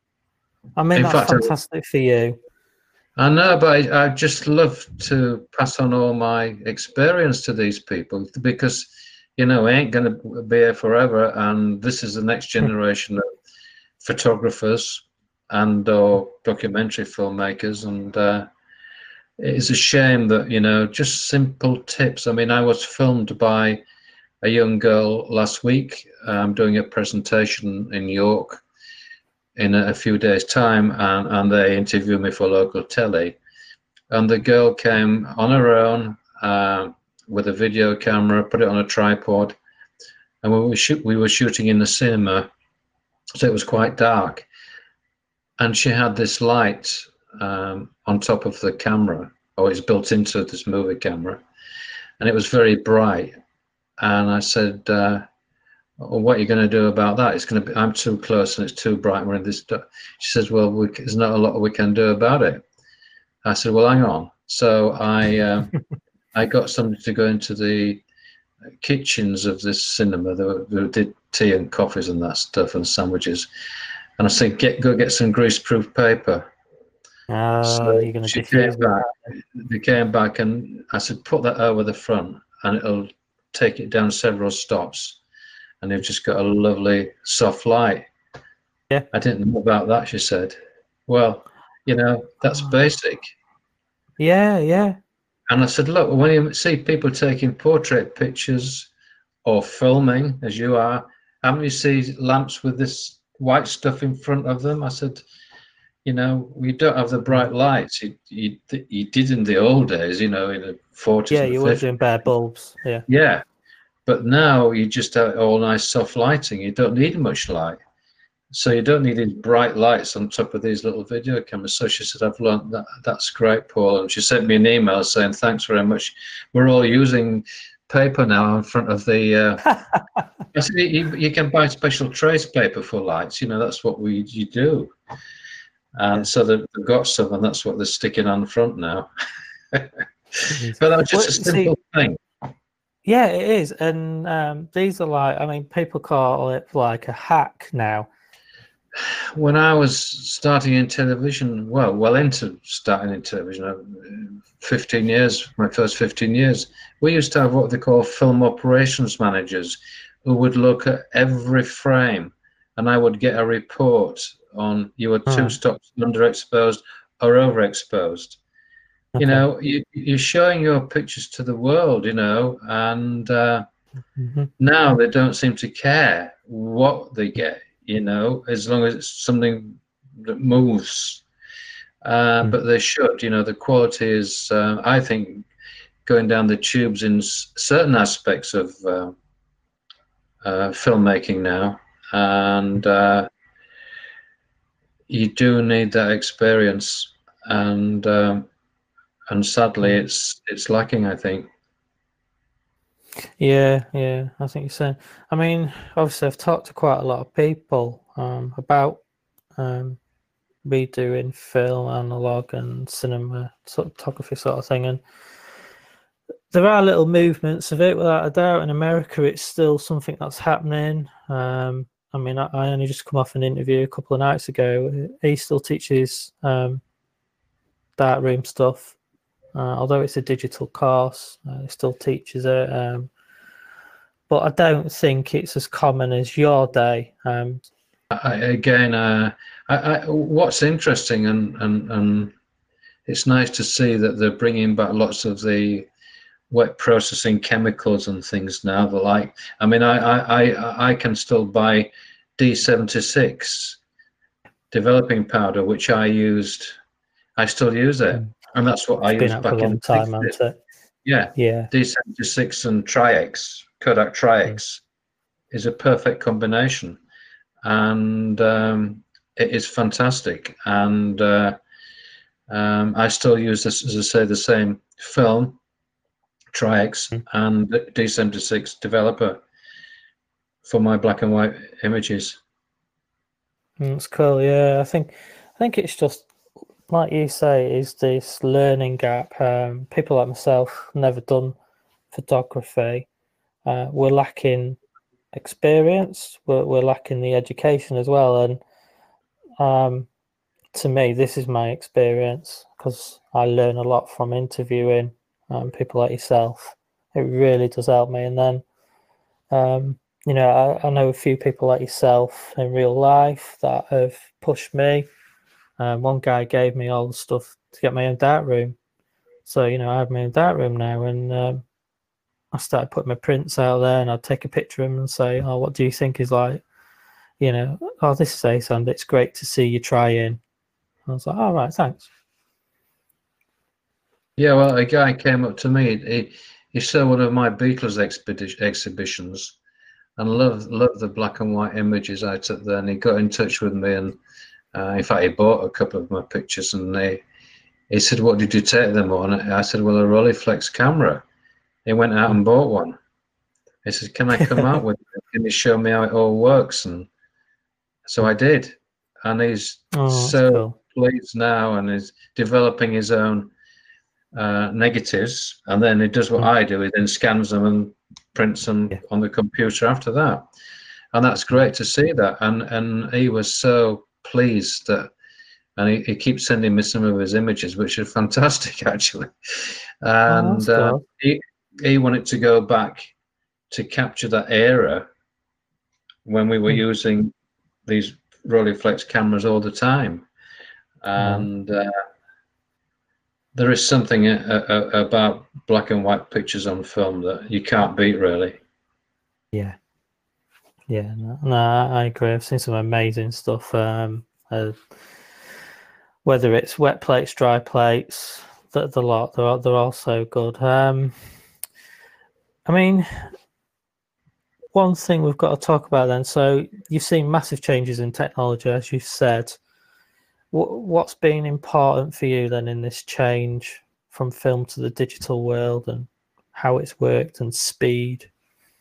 Speaker 2: I mean,
Speaker 3: in
Speaker 2: that's
Speaker 3: fact,
Speaker 2: fantastic I, for you.
Speaker 3: I know, but I, I just love to pass on all my experience to these people because, you know, I ain't going to be here forever, and this is the next generation of photographers and or documentary filmmakers, and uh, it's a shame that, you know, just simple tips. I mean, I was filmed by a young girl last week. I'm doing a presentation in York in a few days' time, and, and they interviewed me for local telly. And the girl came on her own uh, with a video camera, put it on a tripod, and we were, shoot, we were shooting in the cinema, so it was quite dark. And she had this light um, on top of the camera, or it's built into this movie camera, and it was very bright. And I said, uh, well, what are you going to do about that? It's going to be, I'm too close and it's too bright. We're in this. She says, well, we, there's not a lot we can do about it. I said, well, hang on. So I, uh, I got somebody to go into the kitchens of this cinema. They, were, they did tea and coffees and that stuff and sandwiches. And I said, get go get some greaseproof paper.
Speaker 2: Oh,
Speaker 3: so
Speaker 2: you're going to
Speaker 3: she came back. They came back and I said, put that over the front and it'll take it down several stops. And they've just got a lovely soft light.
Speaker 2: Yeah.
Speaker 3: I didn't know about that, she said. Well, you know, that's oh. basic.
Speaker 2: Yeah, yeah.
Speaker 3: And I said, look, when you see people taking portrait pictures or filming, as you are, haven't you seen lamps with this white stuff in front of them? I said, you know, we don't have the bright lights. You, you, you did in the old days, you know, in the forties.
Speaker 2: Yeah,
Speaker 3: and
Speaker 2: you weren't doing bare bulbs. Yeah.
Speaker 3: Yeah. But now you just have all nice soft lighting. You don't need much light. So you don't need these bright lights on top of these little video cameras. So she said, I've learned that. That's great, Paul. And she sent me an email saying, thanks very much. We're all using paper now in front of the... Uh... I said, you, you can buy special trace paper for lights. You know, that's what we you do. And yeah. so they've got some, and that's what they're sticking on the front now. But that's just well, a simple see, thing.
Speaker 2: Yeah, it is. And um, these are like, I mean, people call it like a hack now.
Speaker 3: When I was starting in television, well, well into starting in television, fifteen years, my first fifteen years, we used to have what they call film operations managers who would look at every frame, and I would get a report on you were two hmm. stops underexposed or overexposed. Okay. You know, you, you're showing your pictures to the world, you know, and uh, mm-hmm. now they don't seem to care what they get, you know, as long as it's something that moves. Uh, mm-hmm. But they should, you know, the quality is, uh, I think, going down the tubes in s- certain aspects of uh, uh, filmmaking now. And uh, you do need that experience. And... Um, And sadly, it's it's lacking, I think.
Speaker 2: Yeah, yeah, I think you're saying. I mean, obviously, I've talked to quite a lot of people um, about um, redoing film, analog, and cinema photography sort of thing, and there are little movements of it, without a doubt. In America, it's still something that's happening. Um, I mean, I, I only just come off an interview a couple of nights ago. He still teaches um, darkroom stuff. Uh, although it's a digital course, uh, it still teaches it. Um, but I don't think it's as common as your day. Um,
Speaker 3: I, again, uh, I, I, what's interesting, and, and, and it's nice to see that they're bringing back lots of the wet processing chemicals and things now. The like, I mean, I I I, I can still buy D seventy-six developing powder, which I used. I still use it,
Speaker 2: Mm.
Speaker 3: and that's what
Speaker 2: It's
Speaker 3: I
Speaker 2: been
Speaker 3: used
Speaker 2: out for
Speaker 3: back
Speaker 2: a
Speaker 3: in
Speaker 2: long
Speaker 3: the
Speaker 2: time,
Speaker 3: sixties.
Speaker 2: hasn't it?
Speaker 3: Yeah,
Speaker 2: Yeah.
Speaker 3: D seventy-six and Tri-X, Kodak Tri-X
Speaker 2: Mm.
Speaker 3: is a perfect combination, and um, it is fantastic. And uh, um, I still use this, as I say, the same film, Tri-X,
Speaker 2: Mm.
Speaker 3: and D seventy-six developer for my black and white images.
Speaker 2: That's cool. Yeah, I think I think it's just like you say, is this learning gap. Um, people like myself never done photography. Uh, we're lacking experience. We're, we're lacking the education as well. And um, to me, this is my experience because I learn a lot from interviewing um, people like yourself. It really does help me. And then, um, you know, I, I know a few people like yourself in real life that have pushed me. Um, one guy gave me all the stuff to get my own darkroom. So, you know, I have my own darkroom now, and um, I started putting my prints out there, and I'd take a picture of them and say, oh, what do you think is like, you know, oh, this is Asand, it's great to see you trying. I was like, all right, thanks.
Speaker 3: Yeah, well, a guy came up to me. He, he saw one of my Beatles expedition, exhibitions and loved, loved the black and white images I took there. And he got in touch with me. And uh, in fact, he bought a couple of my pictures. And they, he said, what did you take them on? I said, well, a Rolleiflex camera. He went out and bought one. He said, can I come out with it? Can you show me how it all works? And so I did. And he's
Speaker 2: oh,
Speaker 3: so
Speaker 2: cool.
Speaker 3: pleased now and is developing his own uh, negatives. And then he does what mm. I do. He then scans them and prints them yeah. on the computer after that. And that's great to see that. And and he was so pleased that, and he, he keeps sending me some of his images, which are fantastic, actually. And
Speaker 2: oh,
Speaker 3: uh, he, he wanted to go back to capture that era when we were mm. using these Rolleiflex cameras all the time. And uh, there is something a, a, about black and white pictures on film that you can't beat, really.
Speaker 2: Yeah. Yeah, no, no, I agree. I've seen some amazing stuff. Um, uh, whether it's wet plates, dry plates, the, the lot, they're all, they're all so good. Um, I mean, one thing we've got to talk about then. So you've seen massive changes in technology, as you've said. What, what's been important for you then in this change from film to the digital world, and how it's worked and speed?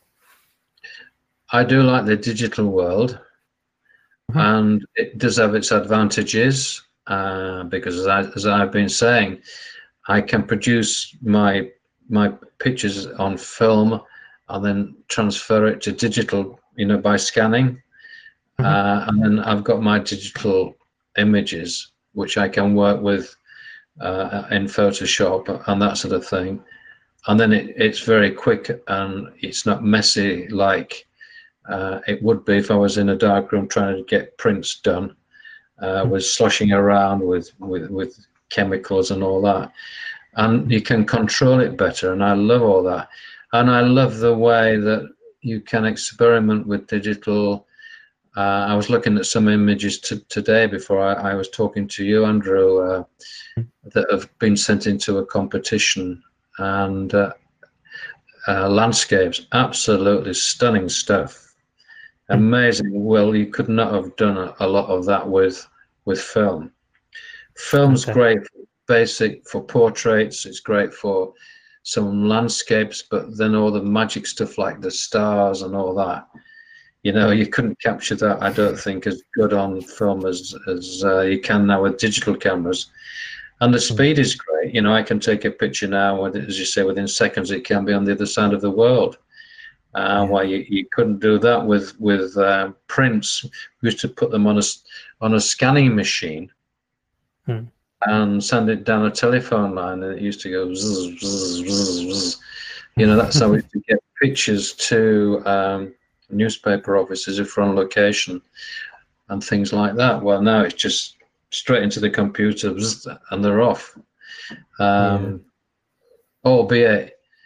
Speaker 3: I do like the digital world, mm-hmm. and it does have its advantages uh, because, as, I, as I've been saying, I can produce my my pictures on film and then transfer it to digital, you know, by scanning, mm-hmm. uh, and then I've got my digital images which I can work with uh, in Photoshop and that sort of thing, and then it, it's very quick and it's not messy like. Uh, it would be if I was in a darkroom trying to get prints done, uh, with sloshing around with, with, with chemicals and all that. And you can control it better, and I love all that. And I love the way that you can experiment with digital. Uh, I was looking at some images today before I, I was talking to you, Andrew, uh, that have been sent into a competition, and uh, uh, landscapes, absolutely stunning stuff. Amazing. Well, you could not have done a, a lot of that with with film. Film's okay. Great for basic, for portraits. It's great for some landscapes, but then all the magic stuff like the stars and all that, you know, you couldn't capture that, I don't think, as good on film as, as uh, you can now with digital cameras. And the speed is great. You know, I can take a picture now, as you say, within seconds, it can be on the other side of the world. Uh, yeah. Why you, you couldn't do that with with uh, prints. We used to put them on a on a scanning machine hmm. and send it down a telephone line, and it used to go zzz, zzz, zzz, zzz. You know, that's how we used to get pictures to um, newspaper offices if we're on location and things like that. Well, now it's just straight into the computer zzz, and they're off. Um, yeah. Albeit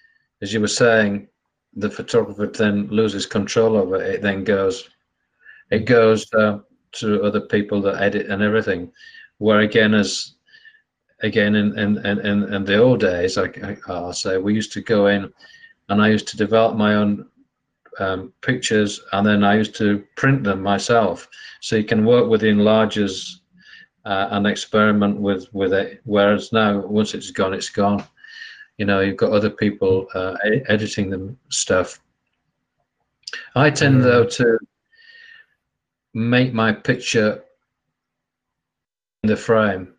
Speaker 3: as you were saying, the photographer then loses control over it. It then goes, it goes uh, to other people that edit and everything. Where again, as again in in in, in the old days, I, I'll say we used to go in, and I used to develop my own um, pictures, and then I used to print them myself. So you can work with enlargers uh, and experiment with with it. Whereas now, once it's gone, it's gone. You know, you've got other people uh, ed editing them stuff. I tend, mm. though, to make my picture in the frame.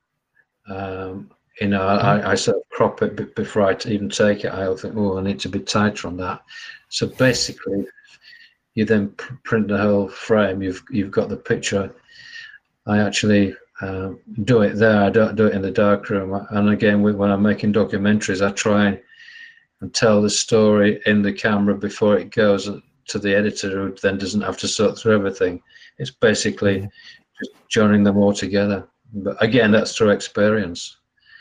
Speaker 3: Um, you know, mm. I, I sort of crop it before I even take it. I'll think, oh, I need to be tighter on that. So basically, you then pr print the whole frame. You've you've got the picture. I actually uh, do it there. I don't do it in the darkroom. And again, when I'm making documentaries, I try and, and tell the story in the camera before it goes to the editor, who then doesn't have to sort through everything. It's basically mm. just joining them all together. But again, that's through experience,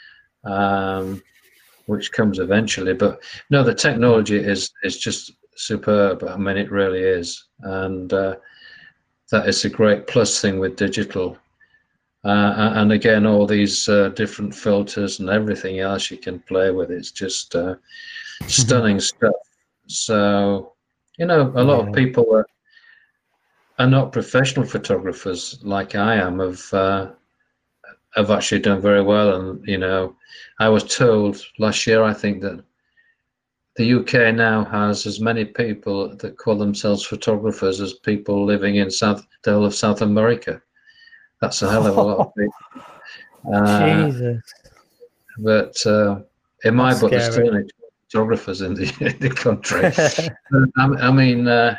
Speaker 3: um, which comes eventually. But no, the technology is is just superb. I mean, it really is, and uh, that is a great plus thing with digital. Uh, and again, all these uh, different filters and everything else you can play with. It's just uh, stunning stuff. So, you know, a lot yeah. of people are, are not professional photographers like I am. Have uh, have actually done very well. And you know, I was told last year, I think, that the U K now has as many people that call themselves photographers as people living in South, the whole of South America. That's a hell of a lot of people. Uh,
Speaker 2: Jesus.
Speaker 3: But uh, in my book, there's still only photographers in the, in the country. I, I mean, uh,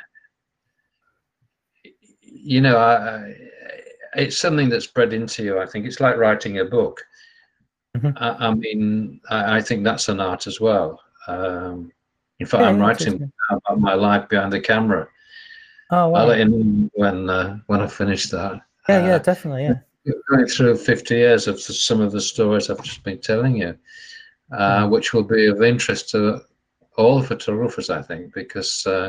Speaker 3: you know, I, I, it's something that's bred into you. I think it's like writing a book. Mm-hmm. I, I mean, I, I think that's an art as well. Um, in fact, yeah, I'm writing about my life behind the camera.
Speaker 2: Oh, wow.
Speaker 3: I'll let you know when uh, when I finish that.
Speaker 2: Yeah,
Speaker 3: uh,
Speaker 2: yeah, definitely, yeah.
Speaker 3: Going through fifty years of some of the stories I've just been telling you, uh, mm. which will be of interest to all photographers, I think, because uh,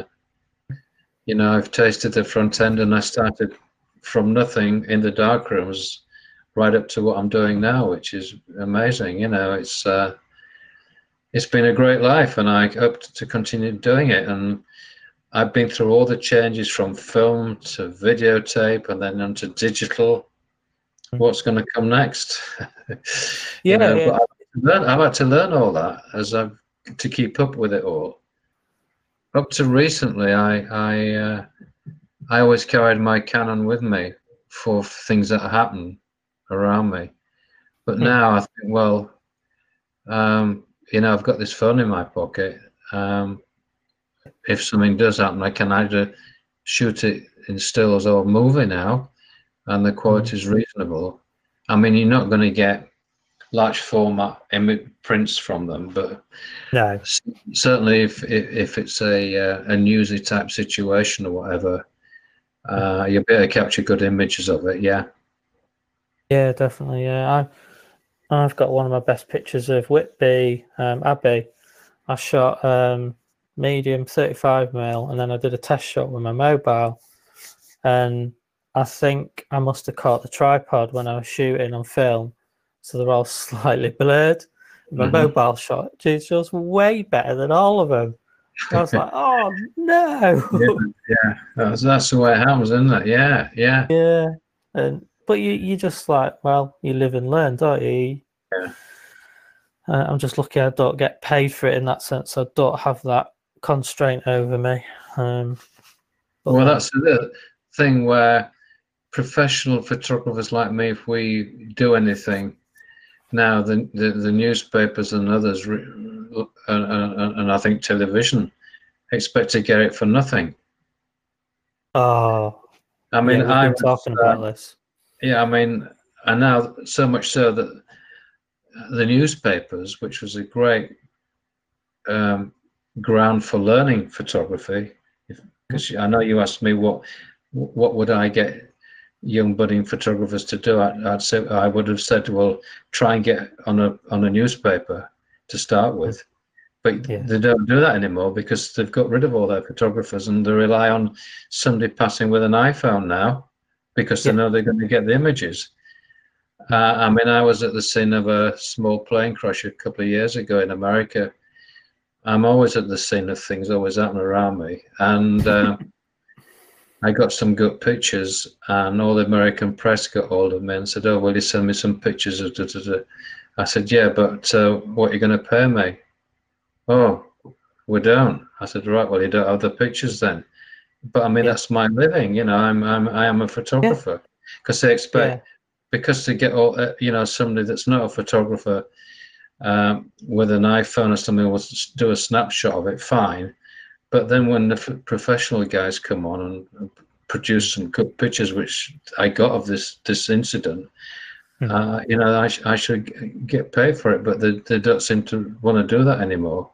Speaker 3: you know, I've tasted the front end, and I started from nothing in the dark rooms right up to what I'm doing now, which is amazing. You know, it's. Uh, It's been a great life, and I hope to continue doing it. And I've been through all the changes from film to videotape and then onto digital. What's going to come next?
Speaker 2: Yeah,
Speaker 3: you know,
Speaker 2: yeah.
Speaker 3: But I've, learned, I've had to learn all that as I've to keep up with it all. Up to recently, I I uh, I always carried my Canon with me for things that happen around me. But now I think, well. Um, You know, I've got this phone in my pocket. Um, if something does happen, I can either shoot it in stills or movie now, and the quality is reasonable. I mean, you're not going to get large format image prints from them, but
Speaker 2: no.
Speaker 3: certainly if, if if it's a uh, a newsy type situation or whatever, uh, you'll be able to capture good images of it. Yeah.
Speaker 2: Yeah, definitely. Yeah. I I've got one of my best pictures of Whitby um, Abbey. I shot um, medium thirty-five mil, and then I did a test shot with my mobile. And I think I must have caught the tripod when I was shooting on film, so they're all slightly blurred. My mm-hmm. mobile shot is just way better than all of them. I was like, oh no!
Speaker 3: Yeah, yeah. That's, that's the way it happens, isn't it? Yeah, yeah,
Speaker 2: yeah. And But you, you just like, well, you live and learn, don't you?
Speaker 3: Yeah.
Speaker 2: Uh, I'm just lucky I don't get paid for it in that sense. I don't have that constraint over me. Um,
Speaker 3: well, that's the thing where professional photographers like me, if we do anything now, the the, the newspapers and others, and, and, and I think television, expect to get it for nothing.
Speaker 2: Oh,
Speaker 3: I mean,
Speaker 2: yeah, we've
Speaker 3: I'm
Speaker 2: been talking uh, about this.
Speaker 3: Yeah, I mean, and now so much so that the newspapers, which was a great um, ground for learning photography, because I know you asked me what what would I get young budding photographers to do. I, I'd say I would have said, well, try and get on a on a newspaper to start with, But
Speaker 2: Yeah.
Speaker 3: they don't do that anymore because they've got rid of all their photographers and they rely on somebody passing with an iPhone now because they
Speaker 2: Yeah.
Speaker 3: know they're going to get the images. Uh, I mean, I was at the scene of a small plane crash a couple of years ago in America. I'm always at the scene of things always happening around me. And uh, I got some good pictures, and all the American press got hold of me and said, oh, will you send me some pictures of da, da, da. I said, yeah, but uh, what are you going to pay me? Oh, we don't. I said, right, well, you don't have the pictures then. But I mean,
Speaker 2: Yeah.
Speaker 3: that's my living, you know, I'm, I'm, I am a photographer because
Speaker 2: yeah.
Speaker 3: they expect,
Speaker 2: yeah.
Speaker 3: because they get all, uh, you know, somebody that's not a photographer um, with an iPhone or something will do a snapshot of it, fine. But then when the f professional guys come on and produce some good pictures, which I got of this, this incident,
Speaker 2: Hmm.
Speaker 3: uh, you know, I, sh I should get paid for it, but they, they don't seem to want to do that anymore.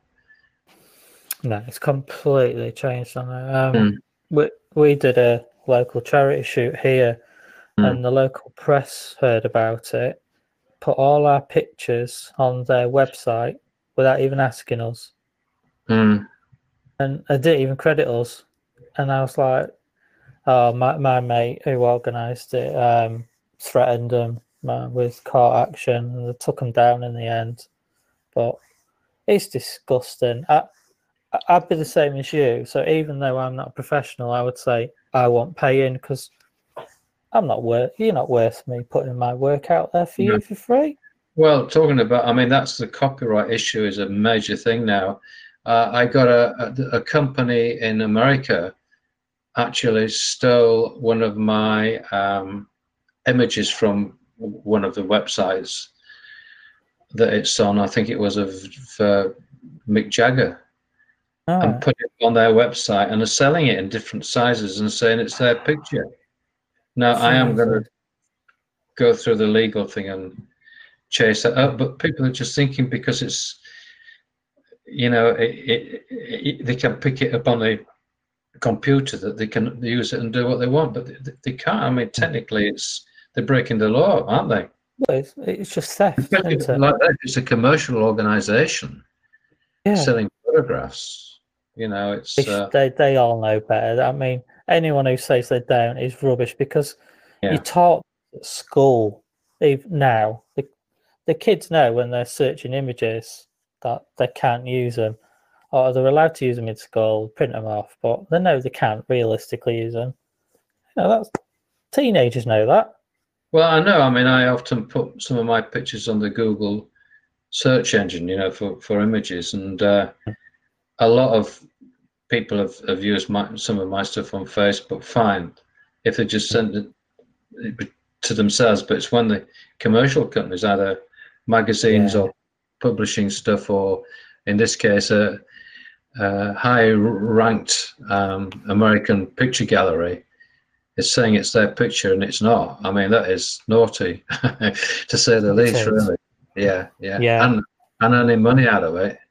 Speaker 2: No, it's completely changed on it. Um,
Speaker 3: Mm.
Speaker 2: we, we did a local charity shoot here,
Speaker 3: Mm.
Speaker 2: and the local press heard about it, put all our pictures on their website without even asking us.
Speaker 3: Mm.
Speaker 2: And they didn't even credit us. And I was like, oh, my, my mate who organised it um, threatened them uh, with court action, and they took them down in the end. But it's disgusting. I, I'd be the same as you. So even though I'm not a professional, I would say I won't pay in because I'm not worth. You're not worth me putting my work out there for
Speaker 3: No.
Speaker 2: you for free.
Speaker 3: Well, talking about, I mean, that's the copyright issue is a major thing now. Uh, I got a, a, a company in America actually stole one of my um, images from one of the websites that it's on. I think it was of uh, Mick Jagger.
Speaker 2: Oh.
Speaker 3: And put it on their website and are selling it in different sizes and saying it's their picture. Now, I am going to go through the legal thing and chase that up, but people are just thinking because it's, you know, it, it, it, they can pick it up on the computer that they can use it and do what they want, but they, they can't. I mean, technically, it's they're breaking the law, aren't they?
Speaker 2: Well, it's, it's just theft,
Speaker 3: Especially
Speaker 2: isn't it?
Speaker 3: like that, it's a commercial organisation
Speaker 2: Yeah.
Speaker 3: selling photographs. You know, it's
Speaker 2: They,
Speaker 3: uh,
Speaker 2: they they all know better. I mean, anyone who says they don't is rubbish because
Speaker 3: yeah.
Speaker 2: you taught at school even now. The, the kids know when they're searching images that they can't use them, or they're allowed to use them in school, print them off, but they know they can't realistically use them. You know, that's teenagers know that.
Speaker 3: Well, I know. I mean, I often put some of my pictures on the Google search engine, you know, for for images, and uh, a lot of people have, have used my, some of my stuff on Facebook. Fine, if they just send it to themselves, but it's when the commercial companies, either magazines
Speaker 2: Yeah.
Speaker 3: or publishing stuff, or in this case, a, a high-ranked um, American picture gallery, is saying it's their picture and it's not. I mean, that is naughty, to say the
Speaker 2: It
Speaker 3: least,
Speaker 2: is.
Speaker 3: really. Yeah, yeah,
Speaker 2: Yeah.
Speaker 3: and and earning money out of it.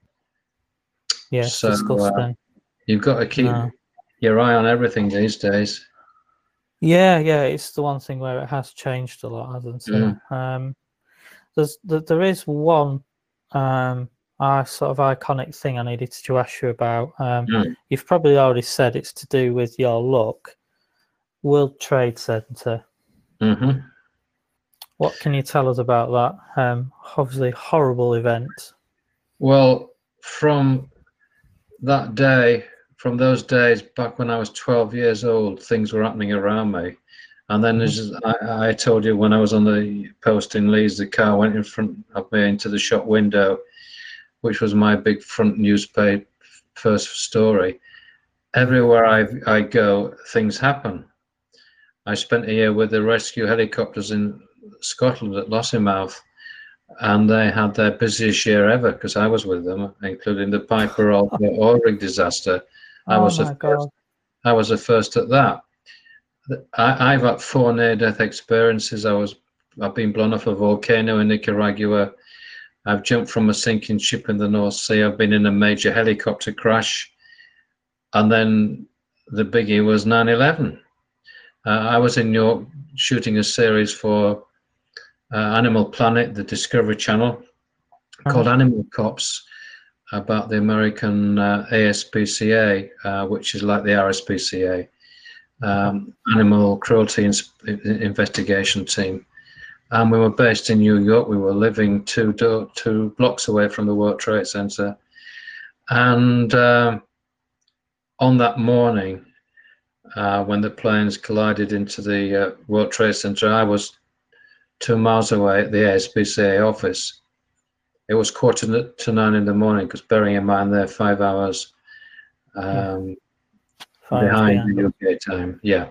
Speaker 2: Yeah, it's
Speaker 3: So uh,
Speaker 2: disgusting.
Speaker 3: you've got to keep
Speaker 2: No.
Speaker 3: your eye on everything these days.
Speaker 2: Yeah, yeah, it's the one thing where it has changed a lot, hasn't it?
Speaker 3: Mm.
Speaker 2: Um, there's there is one um, uh, sort of iconic thing I needed to ask you about. Um,
Speaker 3: Mm.
Speaker 2: You've probably already said it's to do with your look. World Trade Center.
Speaker 3: Mm-hmm.
Speaker 2: What can you tell us about that? Um, obviously, horrible event.
Speaker 3: Well, from that day, from those days back when I was twelve years old, things were happening around me. And then, as I, I told you, when I was on the post in Leeds, the car went in front of me into the shop window, which was my big front newspaper first story. Everywhere I, I go, things happen. I spent a year with the rescue helicopters in Scotland at Lossiemouth, and they had their busiest year ever because I was with them, including the Piper oil rig disaster. I
Speaker 2: Oh
Speaker 3: was
Speaker 2: my
Speaker 3: the
Speaker 2: God.
Speaker 3: first, I was the first at that. I, I've had four near-death experiences. I was, I've been blown off a volcano in Nicaragua. I've jumped from a sinking ship in the North Sea. I've been in a major helicopter crash. And then the biggie was nine eleven. Uh, I was in New York shooting a series for uh, Animal Planet, the Discovery Channel, called
Speaker 2: Uh-huh.
Speaker 3: Animal Cops. about the American uh, A S P C A, uh, which is like the R S P C A, um, Animal Cruelty Ins Investigation Team. And we were based in New York. We were living two, do two blocks away from the World Trade Center. And uh, on that morning, uh, when the planes collided into the uh, World Trade Center, I was two miles away at the A S P C A office. It was quarter to nine in the morning, because bearing in mind they're five hours um, five behind the U K time. Yeah.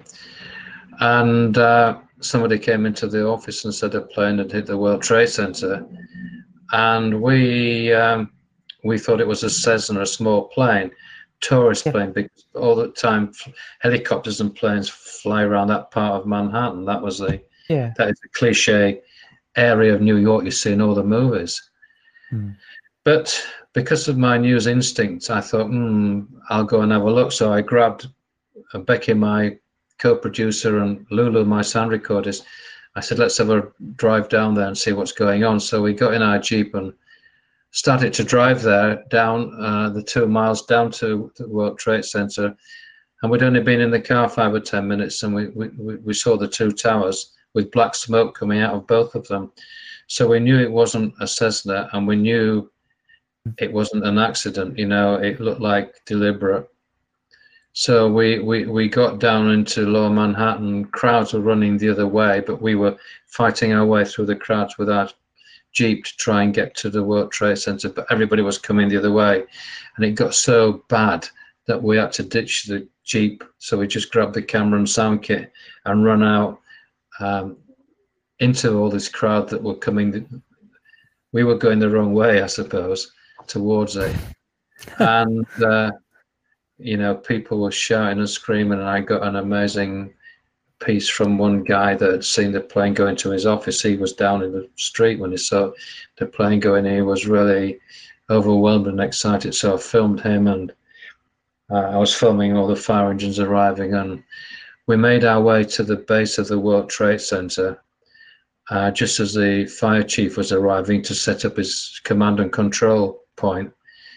Speaker 3: And uh, somebody came into the office and said a plane had hit the World Trade Center. And we um, we thought it was a Cessna, a small plane, tourist yeah. plane, because all the time helicopters and planes fly around that part of Manhattan. That was the yeah. that is the cliche area of New York you see in all the movies. Hmm. But because of my news instincts, I thought, hmm, I'll go and have a look. So I grabbed Becky, my co-producer, and Lulu, my sound recordist. I said, let's have a drive down there and see what's going on. So we got in our Jeep and started to drive there down uh, the two miles down to the World Trade Center. And we'd only been in the car five or ten minutes, and we, we, we saw the two towers with black smoke coming out of both of them. So we knew it wasn't a Cessna, and we knew it wasn't an accident. You know, it looked like deliberate. So we, we, we got down into Lower Manhattan. Crowds were running the other way, but we were fighting our way through the crowds with our Jeep to try and get to the World Trade Center, but everybody was coming the other way. And it got so bad that we had to ditch the Jeep. So we just grabbed the camera and sound kit and run out um, into all this crowd that were coming. We were going the wrong way, I suppose, towards it. And, uh, you know, people were shouting and screaming, and I got an amazing piece from one guy that had seen the plane go into his office. He was down in the street when he saw the plane go in. He was really overwhelmed and excited, so I filmed him, and uh, I was filming all the fire engines arriving, and we made our way to the base of the World Trade Center uh, just as the fire chief was arriving to set up his command and control point.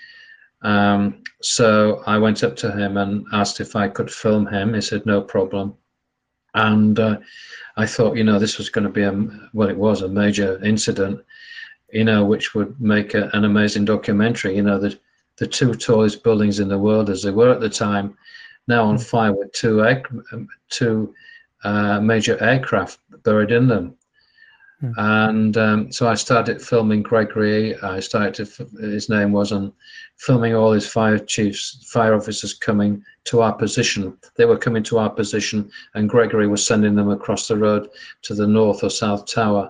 Speaker 3: Um, so I went up to him and asked if I could film him. He said no problem. And uh, I thought, you know, this was going to be a, well, it was a major incident, you know, which would make a, an amazing documentary. You know, the, the two tallest buildings in the world, as they were at the time, now on fire with two, air, two uh, major aircraft buried in them. Mm. And um, so I started filming Gregory. I started to, his name was, and filming all his fire chiefs, fire officers coming to our position. They were coming to our position, and Gregory was sending them across the road to the north or south tower.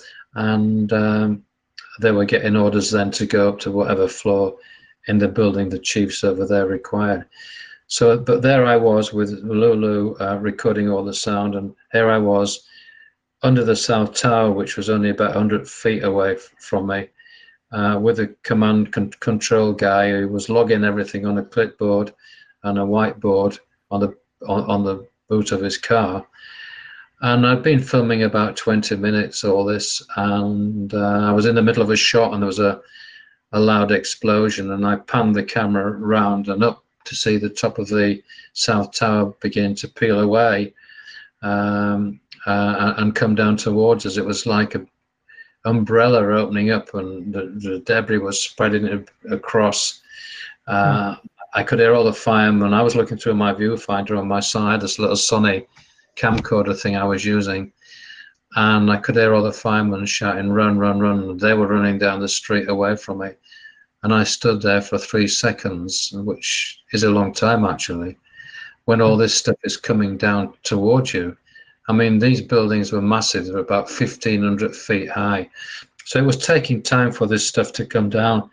Speaker 3: And um, they were getting orders then to go up to whatever floor in the building the chiefs over there required. So, but there I was with Lulu uh, recording all the sound, and here I was under the south tower, which was only about one hundred feet away from me, uh, with a command con control guy who was logging everything on a clipboard and a whiteboard on the on, on the boot of his car. And I'd been filming about twenty minutes, all this, and uh, I was in the middle of a shot, and there was a, a loud explosion, and I panned the camera round and up to see the top of the south tower begin to peel away um, uh, and come down towards us. It was like a umbrella opening up, and the, the debris was spreading across. Uh, mm. I could hear all the firemen. I was looking through my viewfinder on my side, this little Sony camcorder thing I was using, and I could hear all the firemen shouting, "Run, run, run!" They were running down the street away from me, and I stood there for three seconds, which is a long time actually, when all this stuff is coming down towards you. I mean, these buildings were massive. They were about fifteen hundred feet high, so it was taking time for this stuff to come down,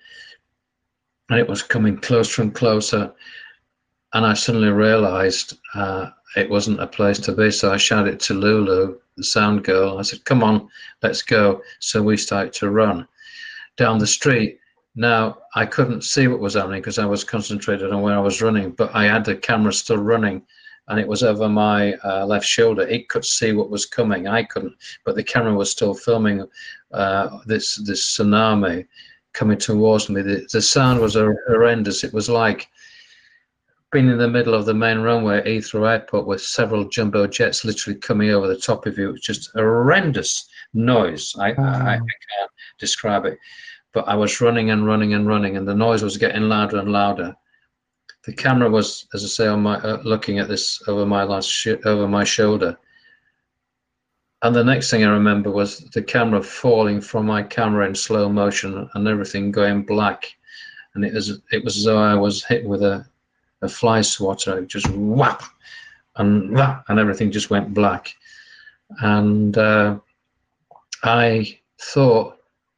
Speaker 3: and it was coming closer and closer. And I suddenly realized uh, it wasn't a place to be, so I shouted to Lulu, the sound girl. I said, "Come on, let's go." So we started to run down the street. Now, I couldn't see what was happening because I was concentrated on where I was running, but I had the camera still running, and it was over my uh, left shoulder. It could see what was coming. I couldn't, but the camera was still filming uh, this this tsunami coming towards me. The, the sound was horrendous. It was like being in the middle of the main runway at Heathrow Airport with several jumbo jets literally coming over the top of you. It was just a horrendous noise. I, oh. I, I can't describe it. But I was running and running and running, and the noise was getting louder and louder. The camera was, as I say, on my uh, looking at this over my last sh over my shoulder. And the next thing I remember was the camera falling from my camera in slow motion and everything going black. And it was it was as though I was hit with a a fly swatter. It just whap, and that, and everything just went black. And uh, I thought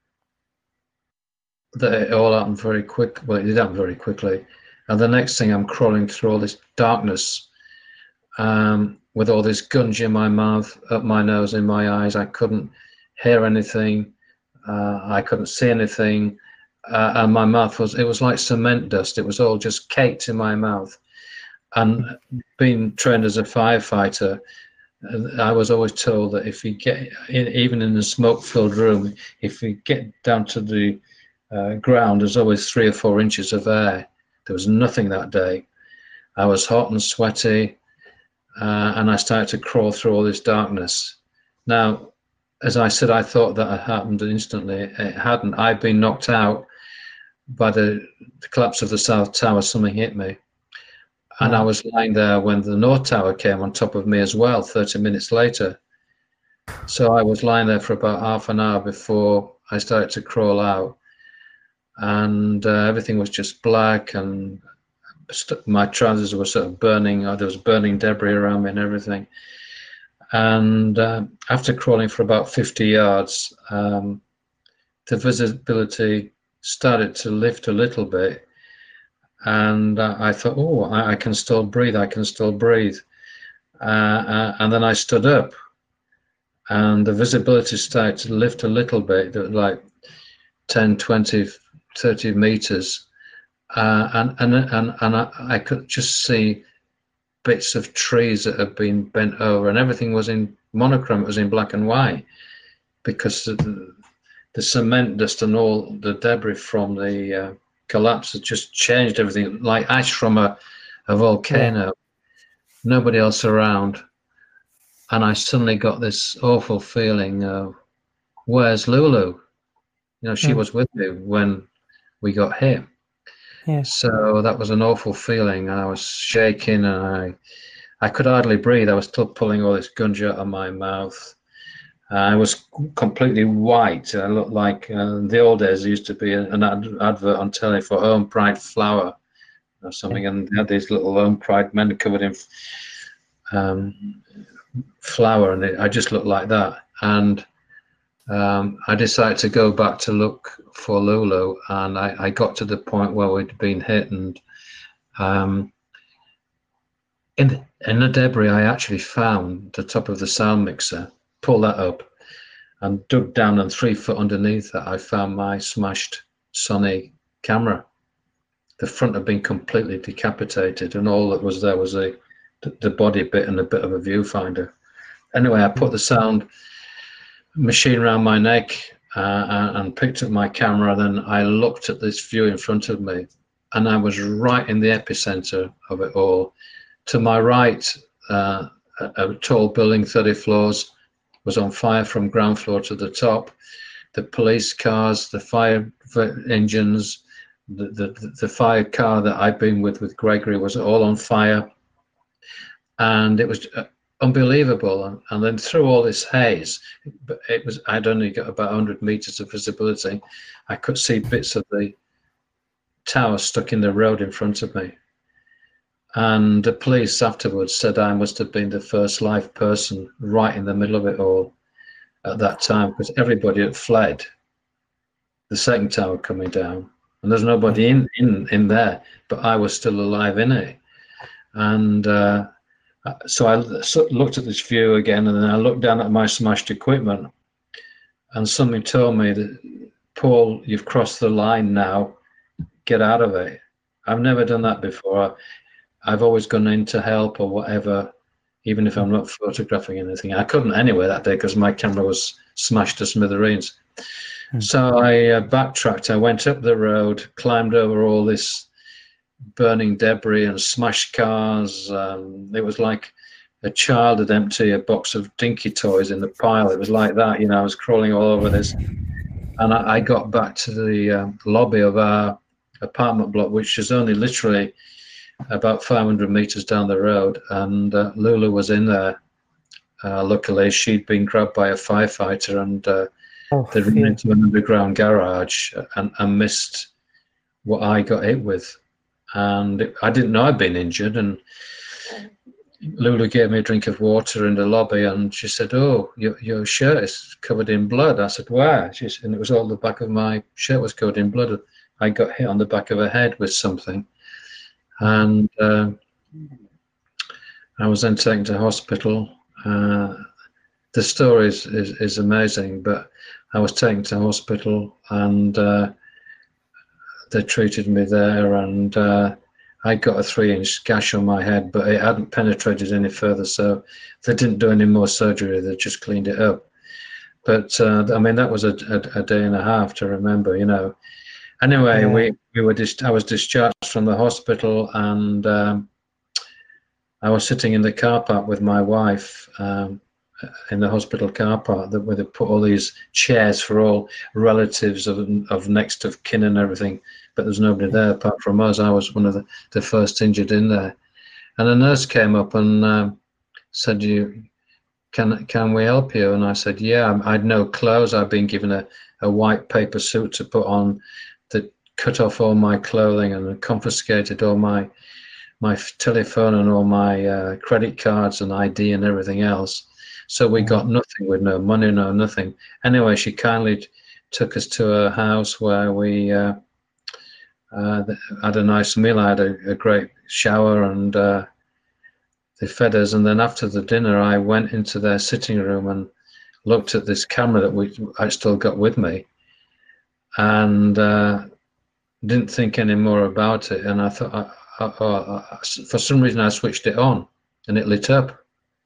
Speaker 3: that it all happened very quick. Well, it did happen very quickly. And the next thing, I'm crawling through all this darkness um, with all this gunge in my mouth, up my nose, in my eyes. I couldn't hear anything. Uh, I couldn't see anything. Uh, and my mouth was, it was like cement dust. It was all just caked in my mouth. And being trained as a firefighter, I was always told that if you get, in, even in a smoke-filled room, if you get down to the uh, ground, there's always three or four inches of air. There was nothing that day. I was hot and sweaty, uh, and I started to crawl through all this darkness. Now, as I said, I thought that had happened instantly. It hadn't. I'd been knocked out by the, the collapse of the South Tower. Something hit me. And I was lying there when the North Tower came on top of me as well, thirty minutes later. So I was lying there for about half an hour before I started to crawl out. And uh, everything was just black, and my trousers were sort of burning. There was burning debris around me and everything. And uh, after crawling for about fifty yards, um, the visibility started to lift a little bit. And uh, I thought, oh, I, I can still breathe, I can still breathe. Uh, uh, and then I stood up, and the visibility started to lift a little bit, like ten, twenty, thirty meters. Uh, and and, and, and I, I could just see bits of trees that had been bent over, and everything was in monochrome, it was in black and white, because the, the cement dust and all the debris from the uh, collapse had just changed everything, like ash from a, a volcano. Yeah. Nobody else around. And I suddenly got this awful feeling of, where's Lulu? You know, she mm. was with me when we got hit.
Speaker 2: Yeah.
Speaker 3: So that was an awful feeling. I was shaking, and I I could hardly breathe. I was still pulling all this gunge out of my mouth. Uh, I was completely white. I looked like, uh, in the old days, there used to be an ad advert on telly for Home Pride flour or something, and they had these little Home Pride men covered in um, flour, and it, I just looked like that. And um, I decided to go back to look for Lulu, and I, I got to the point where we'd been hit, and um, in, the, in the debris I actually found the top of the sound mixer, pulled that up and dug down, and three foot underneath that I found my smashed Sony camera. The front had been completely decapitated, and all that was there was a, the body bit and a bit of a viewfinder. Anyway, I put the sound machine around my neck uh, and picked up my camera. Then I looked at this view in front of me, and I was right in the epicenter of it all. To my right, uh, a, a tall building, thirty floors, was on fire from ground floor to the top. The police cars, the fire engines, the, the, the fire car that I'd been with with Gregory was all on fire. And it was unbelievable. And, and then through all this haze, it was, I'd only got about one hundred meters of visibility. I could see bits of the tower stuck in the road in front of me. And the police afterwards said I must have been the first live person right in the middle of it all at that time, because everybody had fled. The second tower coming down, and there's nobody in, in, in there, but I was still alive in it. And uh, so I looked at this view again, and then I looked down at my smashed equipment, and something told me that, Paul, you've crossed the line now, get out of it. I've never done that before. I've always gone in to help or whatever, even if I'm not photographing anything. I couldn't anyway that day because my camera was smashed to smithereens. Hmm. So I uh, backtracked. I went up the road, climbed over all this burning debris and smashed cars. Um, it was like a child had emptied a box of dinky toys in the pile. It was like that, you know. I was crawling all over this, and I, I got back to the uh, lobby of our apartment block, which is only literally about five hundred meters down the road, and uh, Lulu was in there. Uh, luckily, she'd been grabbed by a firefighter, and uh, oh, they'd run into an underground garage and, and missed what I got hit with. And it, I didn't know I'd been injured, and Lulu gave me a drink of water in the lobby, and she said, "Oh, your, your shirt is covered in blood." I said, "Where?" She said, and it was all the back of my shirt was covered in blood. I got hit on the back of the head with something, and uh, I was then taken to hospital. Uh, the story is, is, is amazing, but I was taken to hospital, and uh, they treated me there, and uh, I got a three-inch gash on my head, but it hadn't penetrated any further, so they didn't do any more surgery. They just cleaned it up. But uh, I mean, that was a, a, a day and a half to remember, you know. Anyway, yeah. we we were dis- I was discharged from the hospital, and um, I was sitting in the car park with my wife um, in the hospital car park, that where they put all these chairs for all relatives of of next of kin and everything. But there's nobody there apart from us. I was one of the, the first injured in there. And a nurse came up and uh, said, "You can can we help you?" And I said, "Yeah, I had no clothes. I'd been given a, a white paper suit to put on that cut off all my clothing and confiscated all my my telephone and all my uh, credit cards and I D and everything else. So we got nothing with no money, no nothing." Anyway, she kindly took us to her house where we uh, Uh, had a nice meal. I had a, a great shower, and uh, they fed us. And then after the dinner, I went into their sitting room and looked at this camera that we I still got with me, and uh, didn't think any more about it. And I thought, I, I, I, for some reason, I switched it on, and it lit up.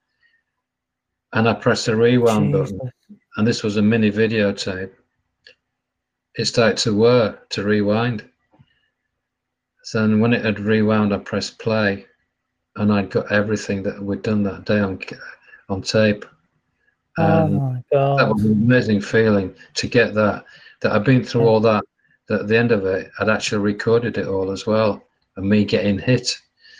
Speaker 3: And I pressed the rewind Jesus. button, and this was a mini videotape. It started to whir, to rewind. So then when it had rewound, I pressed play, and I'd got everything that we'd done that day on on tape. And
Speaker 2: oh my God.
Speaker 3: That was an amazing feeling to get that, that I'd been through all that, that at the end of it, I'd actually recorded it all as well, and me getting hit.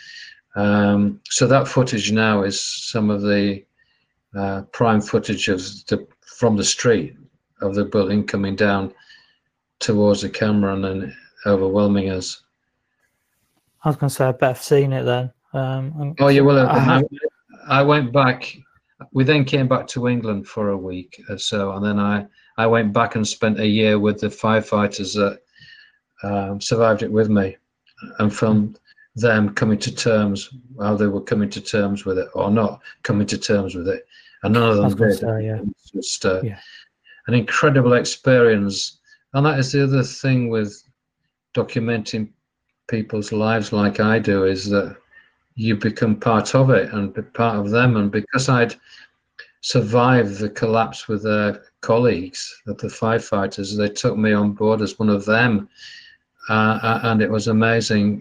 Speaker 3: Um, so that footage now is some of the uh, prime footage of the, from the street of the building coming down towards the camera and then overwhelming us.
Speaker 2: I was going to say, I bet I've seen it then. Um,
Speaker 3: oh, you will have. I, I went back. We then came back to England for a week or so, and then I, I went back and spent a year with the firefighters that um, survived it with me, and from them coming to terms, how they were coming to terms with it or not coming to terms with it. And none of them did.
Speaker 2: Say, yeah.
Speaker 3: It was just uh,
Speaker 2: yeah.
Speaker 3: an incredible experience. And that is the other thing with documenting people's lives like I do, is that you become part of it and be part of them. And because I'd survived the collapse with their colleagues, the firefighters, they took me on board as one of them, uh, and it was amazing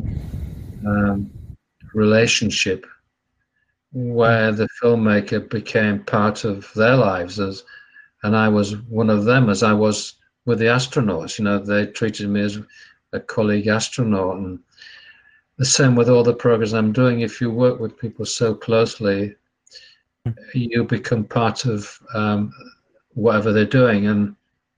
Speaker 3: um, relationship where the filmmaker became part of their lives, as and I was one of them, as I was with the astronauts. You know, they treated me as a colleague astronaut, and the same with all the programs I'm doing. If you work with people so closely, you become part of um, whatever they're doing, and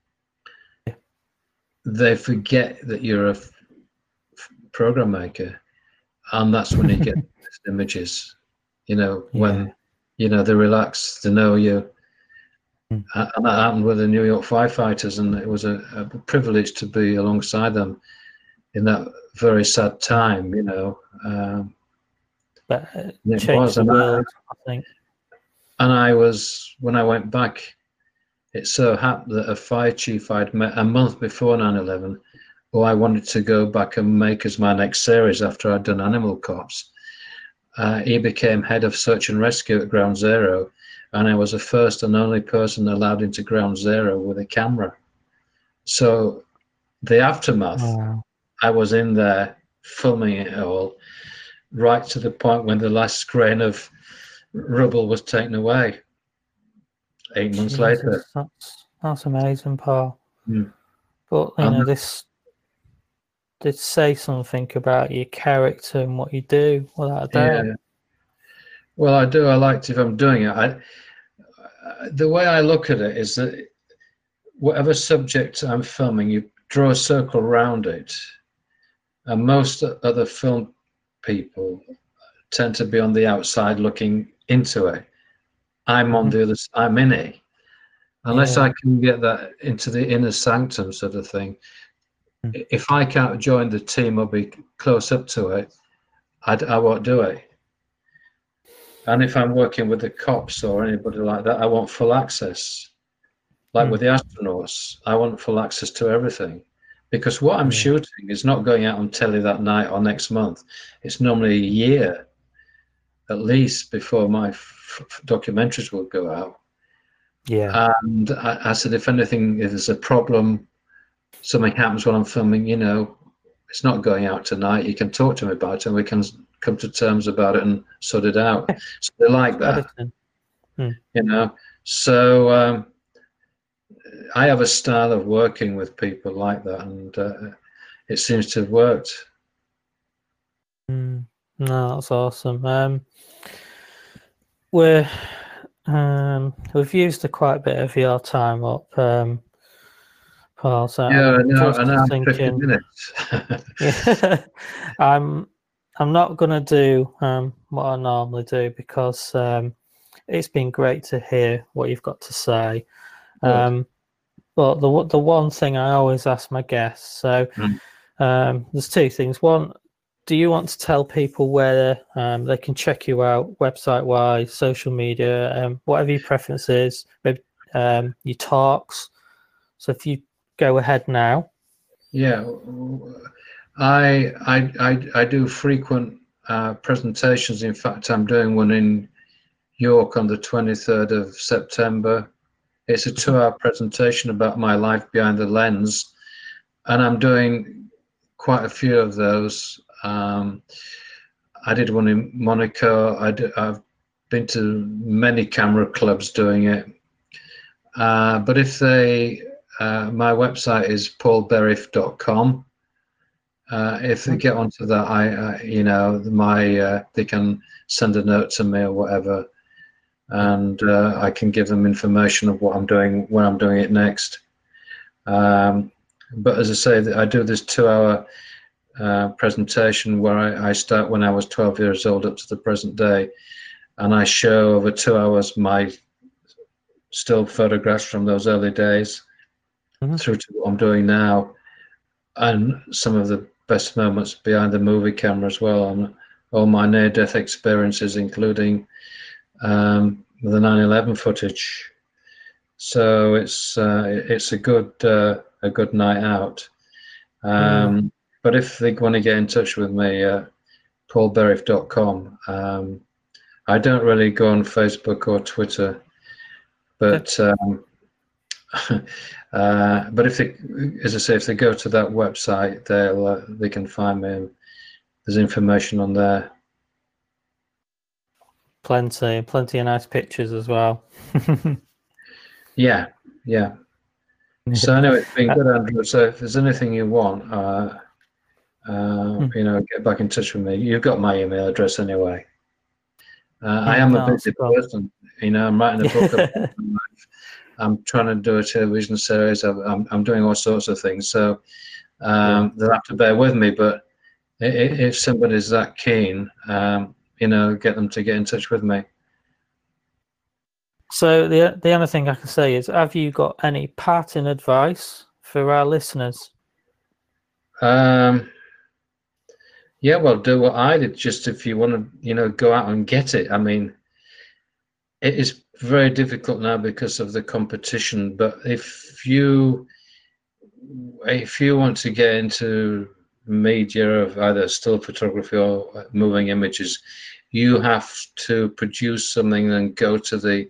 Speaker 3: they forget that you're a f- program maker, and that's when you get these images. You know, when yeah. you know they relax, they know you. Mm. And that happened with the New York firefighters, and it was a, a privilege to be alongside them in that very sad time, you know. Um,
Speaker 2: but it, it changed the world, I, I think.
Speaker 3: And I was, when I went back, it so happened that a fire chief I'd met a month before nine eleven, who I wanted to go back and make as my next series after I'd done Animal Corps. Uh, he became head of search and rescue at Ground Zero, and I was the first and only person allowed into Ground Zero with a camera. So the aftermath, wow. I was in there filming it all, right to the point when the last grain of rubble was taken away. Eight months
Speaker 2: Jesus,
Speaker 3: later.
Speaker 2: That's, that's amazing, Paul.
Speaker 3: Mm.
Speaker 2: But you know, this did say something about your character and what you do, without a doubt.
Speaker 3: Yeah. Well, I do. I like to, if I'm doing it. I, the way I look at it is that whatever subject I'm filming, you draw a circle around it, and most other film people tend to be on the outside looking into it. I'm mm-hmm. on the other. I'm in it. Unless yeah. I can get that into the inner sanctum sort of thing. Mm. If I can't join the team or be close up to it, I, I won't do it. And if I'm working with the cops or anybody like that, I want full access. Like mm. with the astronauts, I want full access to everything. Because what I'm yeah. shooting is not going out on telly that night or next month. It's normally a year, at least, before my f- f- documentaries will go out.
Speaker 2: Yeah.
Speaker 3: And I, I said, if anything, if there's a problem, something happens while I'm filming, you know, it's not going out tonight. You can talk to me about it and we can come to terms about it and sort it out. So they like that,
Speaker 2: hmm.
Speaker 3: you know. So um, I have a style of working with people like that, and uh, it seems to have worked.
Speaker 2: Mm. No, that's awesome. Um, we're... Um, we've used a quite a bit of your time up, um, Paul. So
Speaker 3: yeah,
Speaker 2: I'm
Speaker 3: no,
Speaker 2: just
Speaker 3: I know.
Speaker 2: thinking,
Speaker 3: fifty minutes.
Speaker 2: yeah, I'm I'm not gonna do um, what I normally do because um, it's been great to hear what you've got to say. Um, but the the one thing I always ask my guests, so mm. um, there's two things. One, do you want to tell people where um, they can check you out, website-wise, social media, um, whatever your preference is, maybe um, your talks? So if you go ahead now.
Speaker 3: Yeah, I I I, I do frequent uh, presentations. In fact, I'm doing one in York on the twenty-third of September. It's a two-hour presentation about my life behind the lens, and I'm doing quite a few of those. Um, I did one in Monaco. I did, I've been to many camera clubs doing it. Uh, but if they, uh, my website is paul berriff dot com. Uh, if they get onto that, I, uh, you know, my uh, they can send a note to me or whatever, and uh, I can give them information of what I'm doing when I'm doing it next. Um, but as I say, I do this two-hour Uh, presentation where I, I start when I was twelve years old up to the present day, and I show over two hours my still photographs from those early days mm-hmm. through to what I'm doing now, and some of the best moments behind the movie camera as well, and all my near-death experiences, including um, the nine eleven footage. So it's uh, it's a good uh, a good night out. Um, mm. But if they want to get in touch with me, uh, paul berriff dot com. Um, I don't really go on Facebook or Twitter, but um, uh, but if they, as I say, if they go to that website, they'll uh, they can find me. There's information on there.
Speaker 2: Plenty, plenty of nice pictures as well.
Speaker 3: yeah, yeah. So anyway, it's been good, Andrew. So if there's anything you want, uh, uh, hmm. you know, get back in touch with me. You've got my email address anyway. Uh, I am a busy person. You know, I'm writing a book about my life. I'm trying to do a television series. I'm I'm doing all sorts of things. So um, yeah. they'll have to bear with me. But if somebody's that keen, um, you know, get them to get in touch with me.
Speaker 2: So the the other thing I can say is, have you got any parting advice for our listeners?
Speaker 3: Um. Yeah, well, do what I did. Just if you want to, you know, go out and get it. I mean, it is very difficult now because of the competition. But if you if you want to get into media of either still photography or moving images, you have to produce something and go to the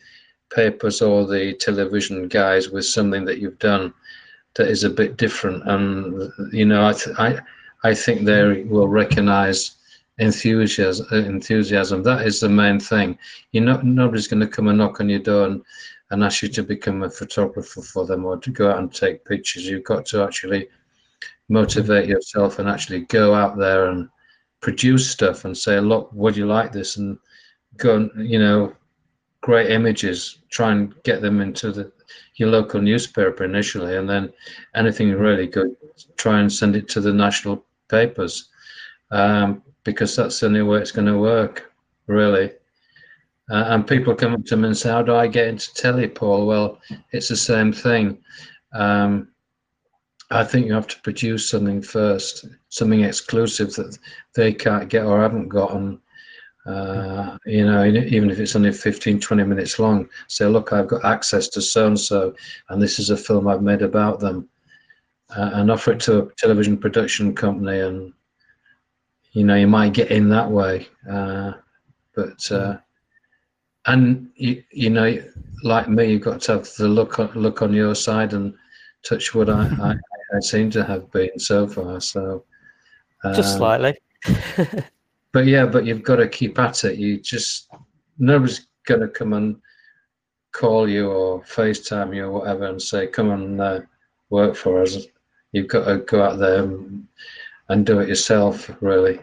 Speaker 3: papers or the television guys with something that you've done that is a bit different. And you know, I th I I think they will recognise enthusiasm. Enthusiasm. That is the main thing. You know, nobody's going to come and knock on your door and, and ask you to become a photographer for them or to go out and take pictures. You've got to actually motivate yourself and actually go out there and produce stuff and say, look, would you like this? And go and, you know, great images, try and get them into the your local newspaper initially, and then anything really good, try and send it to the national papers, um, because that's the only way it's going to work, really. Uh, and people come up to me and say, how do I get into telly, Paul? Well, it's the same thing. Um, I think you have to produce something first, something exclusive that they can't get or haven't gotten. Uh, you know, even if it's only fifteen, twenty minutes long, say, look, I've got access to so-and-so, and this is a film I've made about them, uh, and offer it to a television production company, and, you know, you might get in that way. Uh, but, uh, and, you, you know, like me, you've got to have the look on, look on your side, and touch wood, I, I, I seem to have been so far, so. Um,
Speaker 2: Just slightly.
Speaker 3: But yeah, but you've got to keep at it. You just, nobody's going to come and call you or FaceTime you or whatever and say, come and uh, work for us. You've got to go out there and, and do it yourself, really.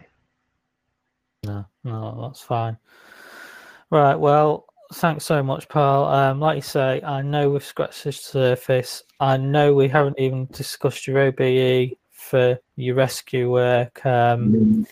Speaker 2: No, no, that's fine. Right, well, thanks so much, Paul. Um, like you say, I know we've scratched the surface. I know we haven't even discussed your O B E for your rescue work. Um, mm.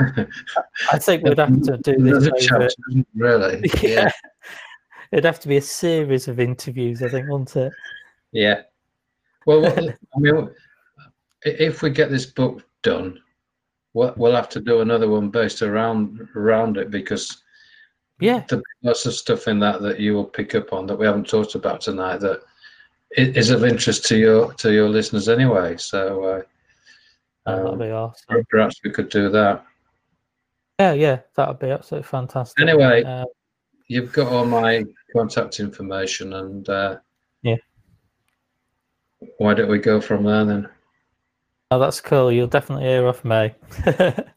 Speaker 2: I think we'd have to do this over,
Speaker 3: really.
Speaker 2: Yeah. yeah, it'd have to be a series of interviews, I think, wouldn't it?
Speaker 3: Yeah. Well, what, I mean, if we get this book done, we'll have to do another one based around around it, because
Speaker 2: yeah,
Speaker 3: there's lots of stuff in that that you will pick up on that we haven't talked about tonight that is of interest to your to your listeners anyway. So. Uh,
Speaker 2: Oh, that'd be awesome.
Speaker 3: Perhaps we could do that.
Speaker 2: Yeah, yeah, that would be absolutely fantastic.
Speaker 3: Anyway,
Speaker 2: uh,
Speaker 3: you've got all my contact information, and uh,
Speaker 2: yeah.
Speaker 3: Why don't we go from there then?
Speaker 2: Oh, that's cool. You'll definitely hear off me.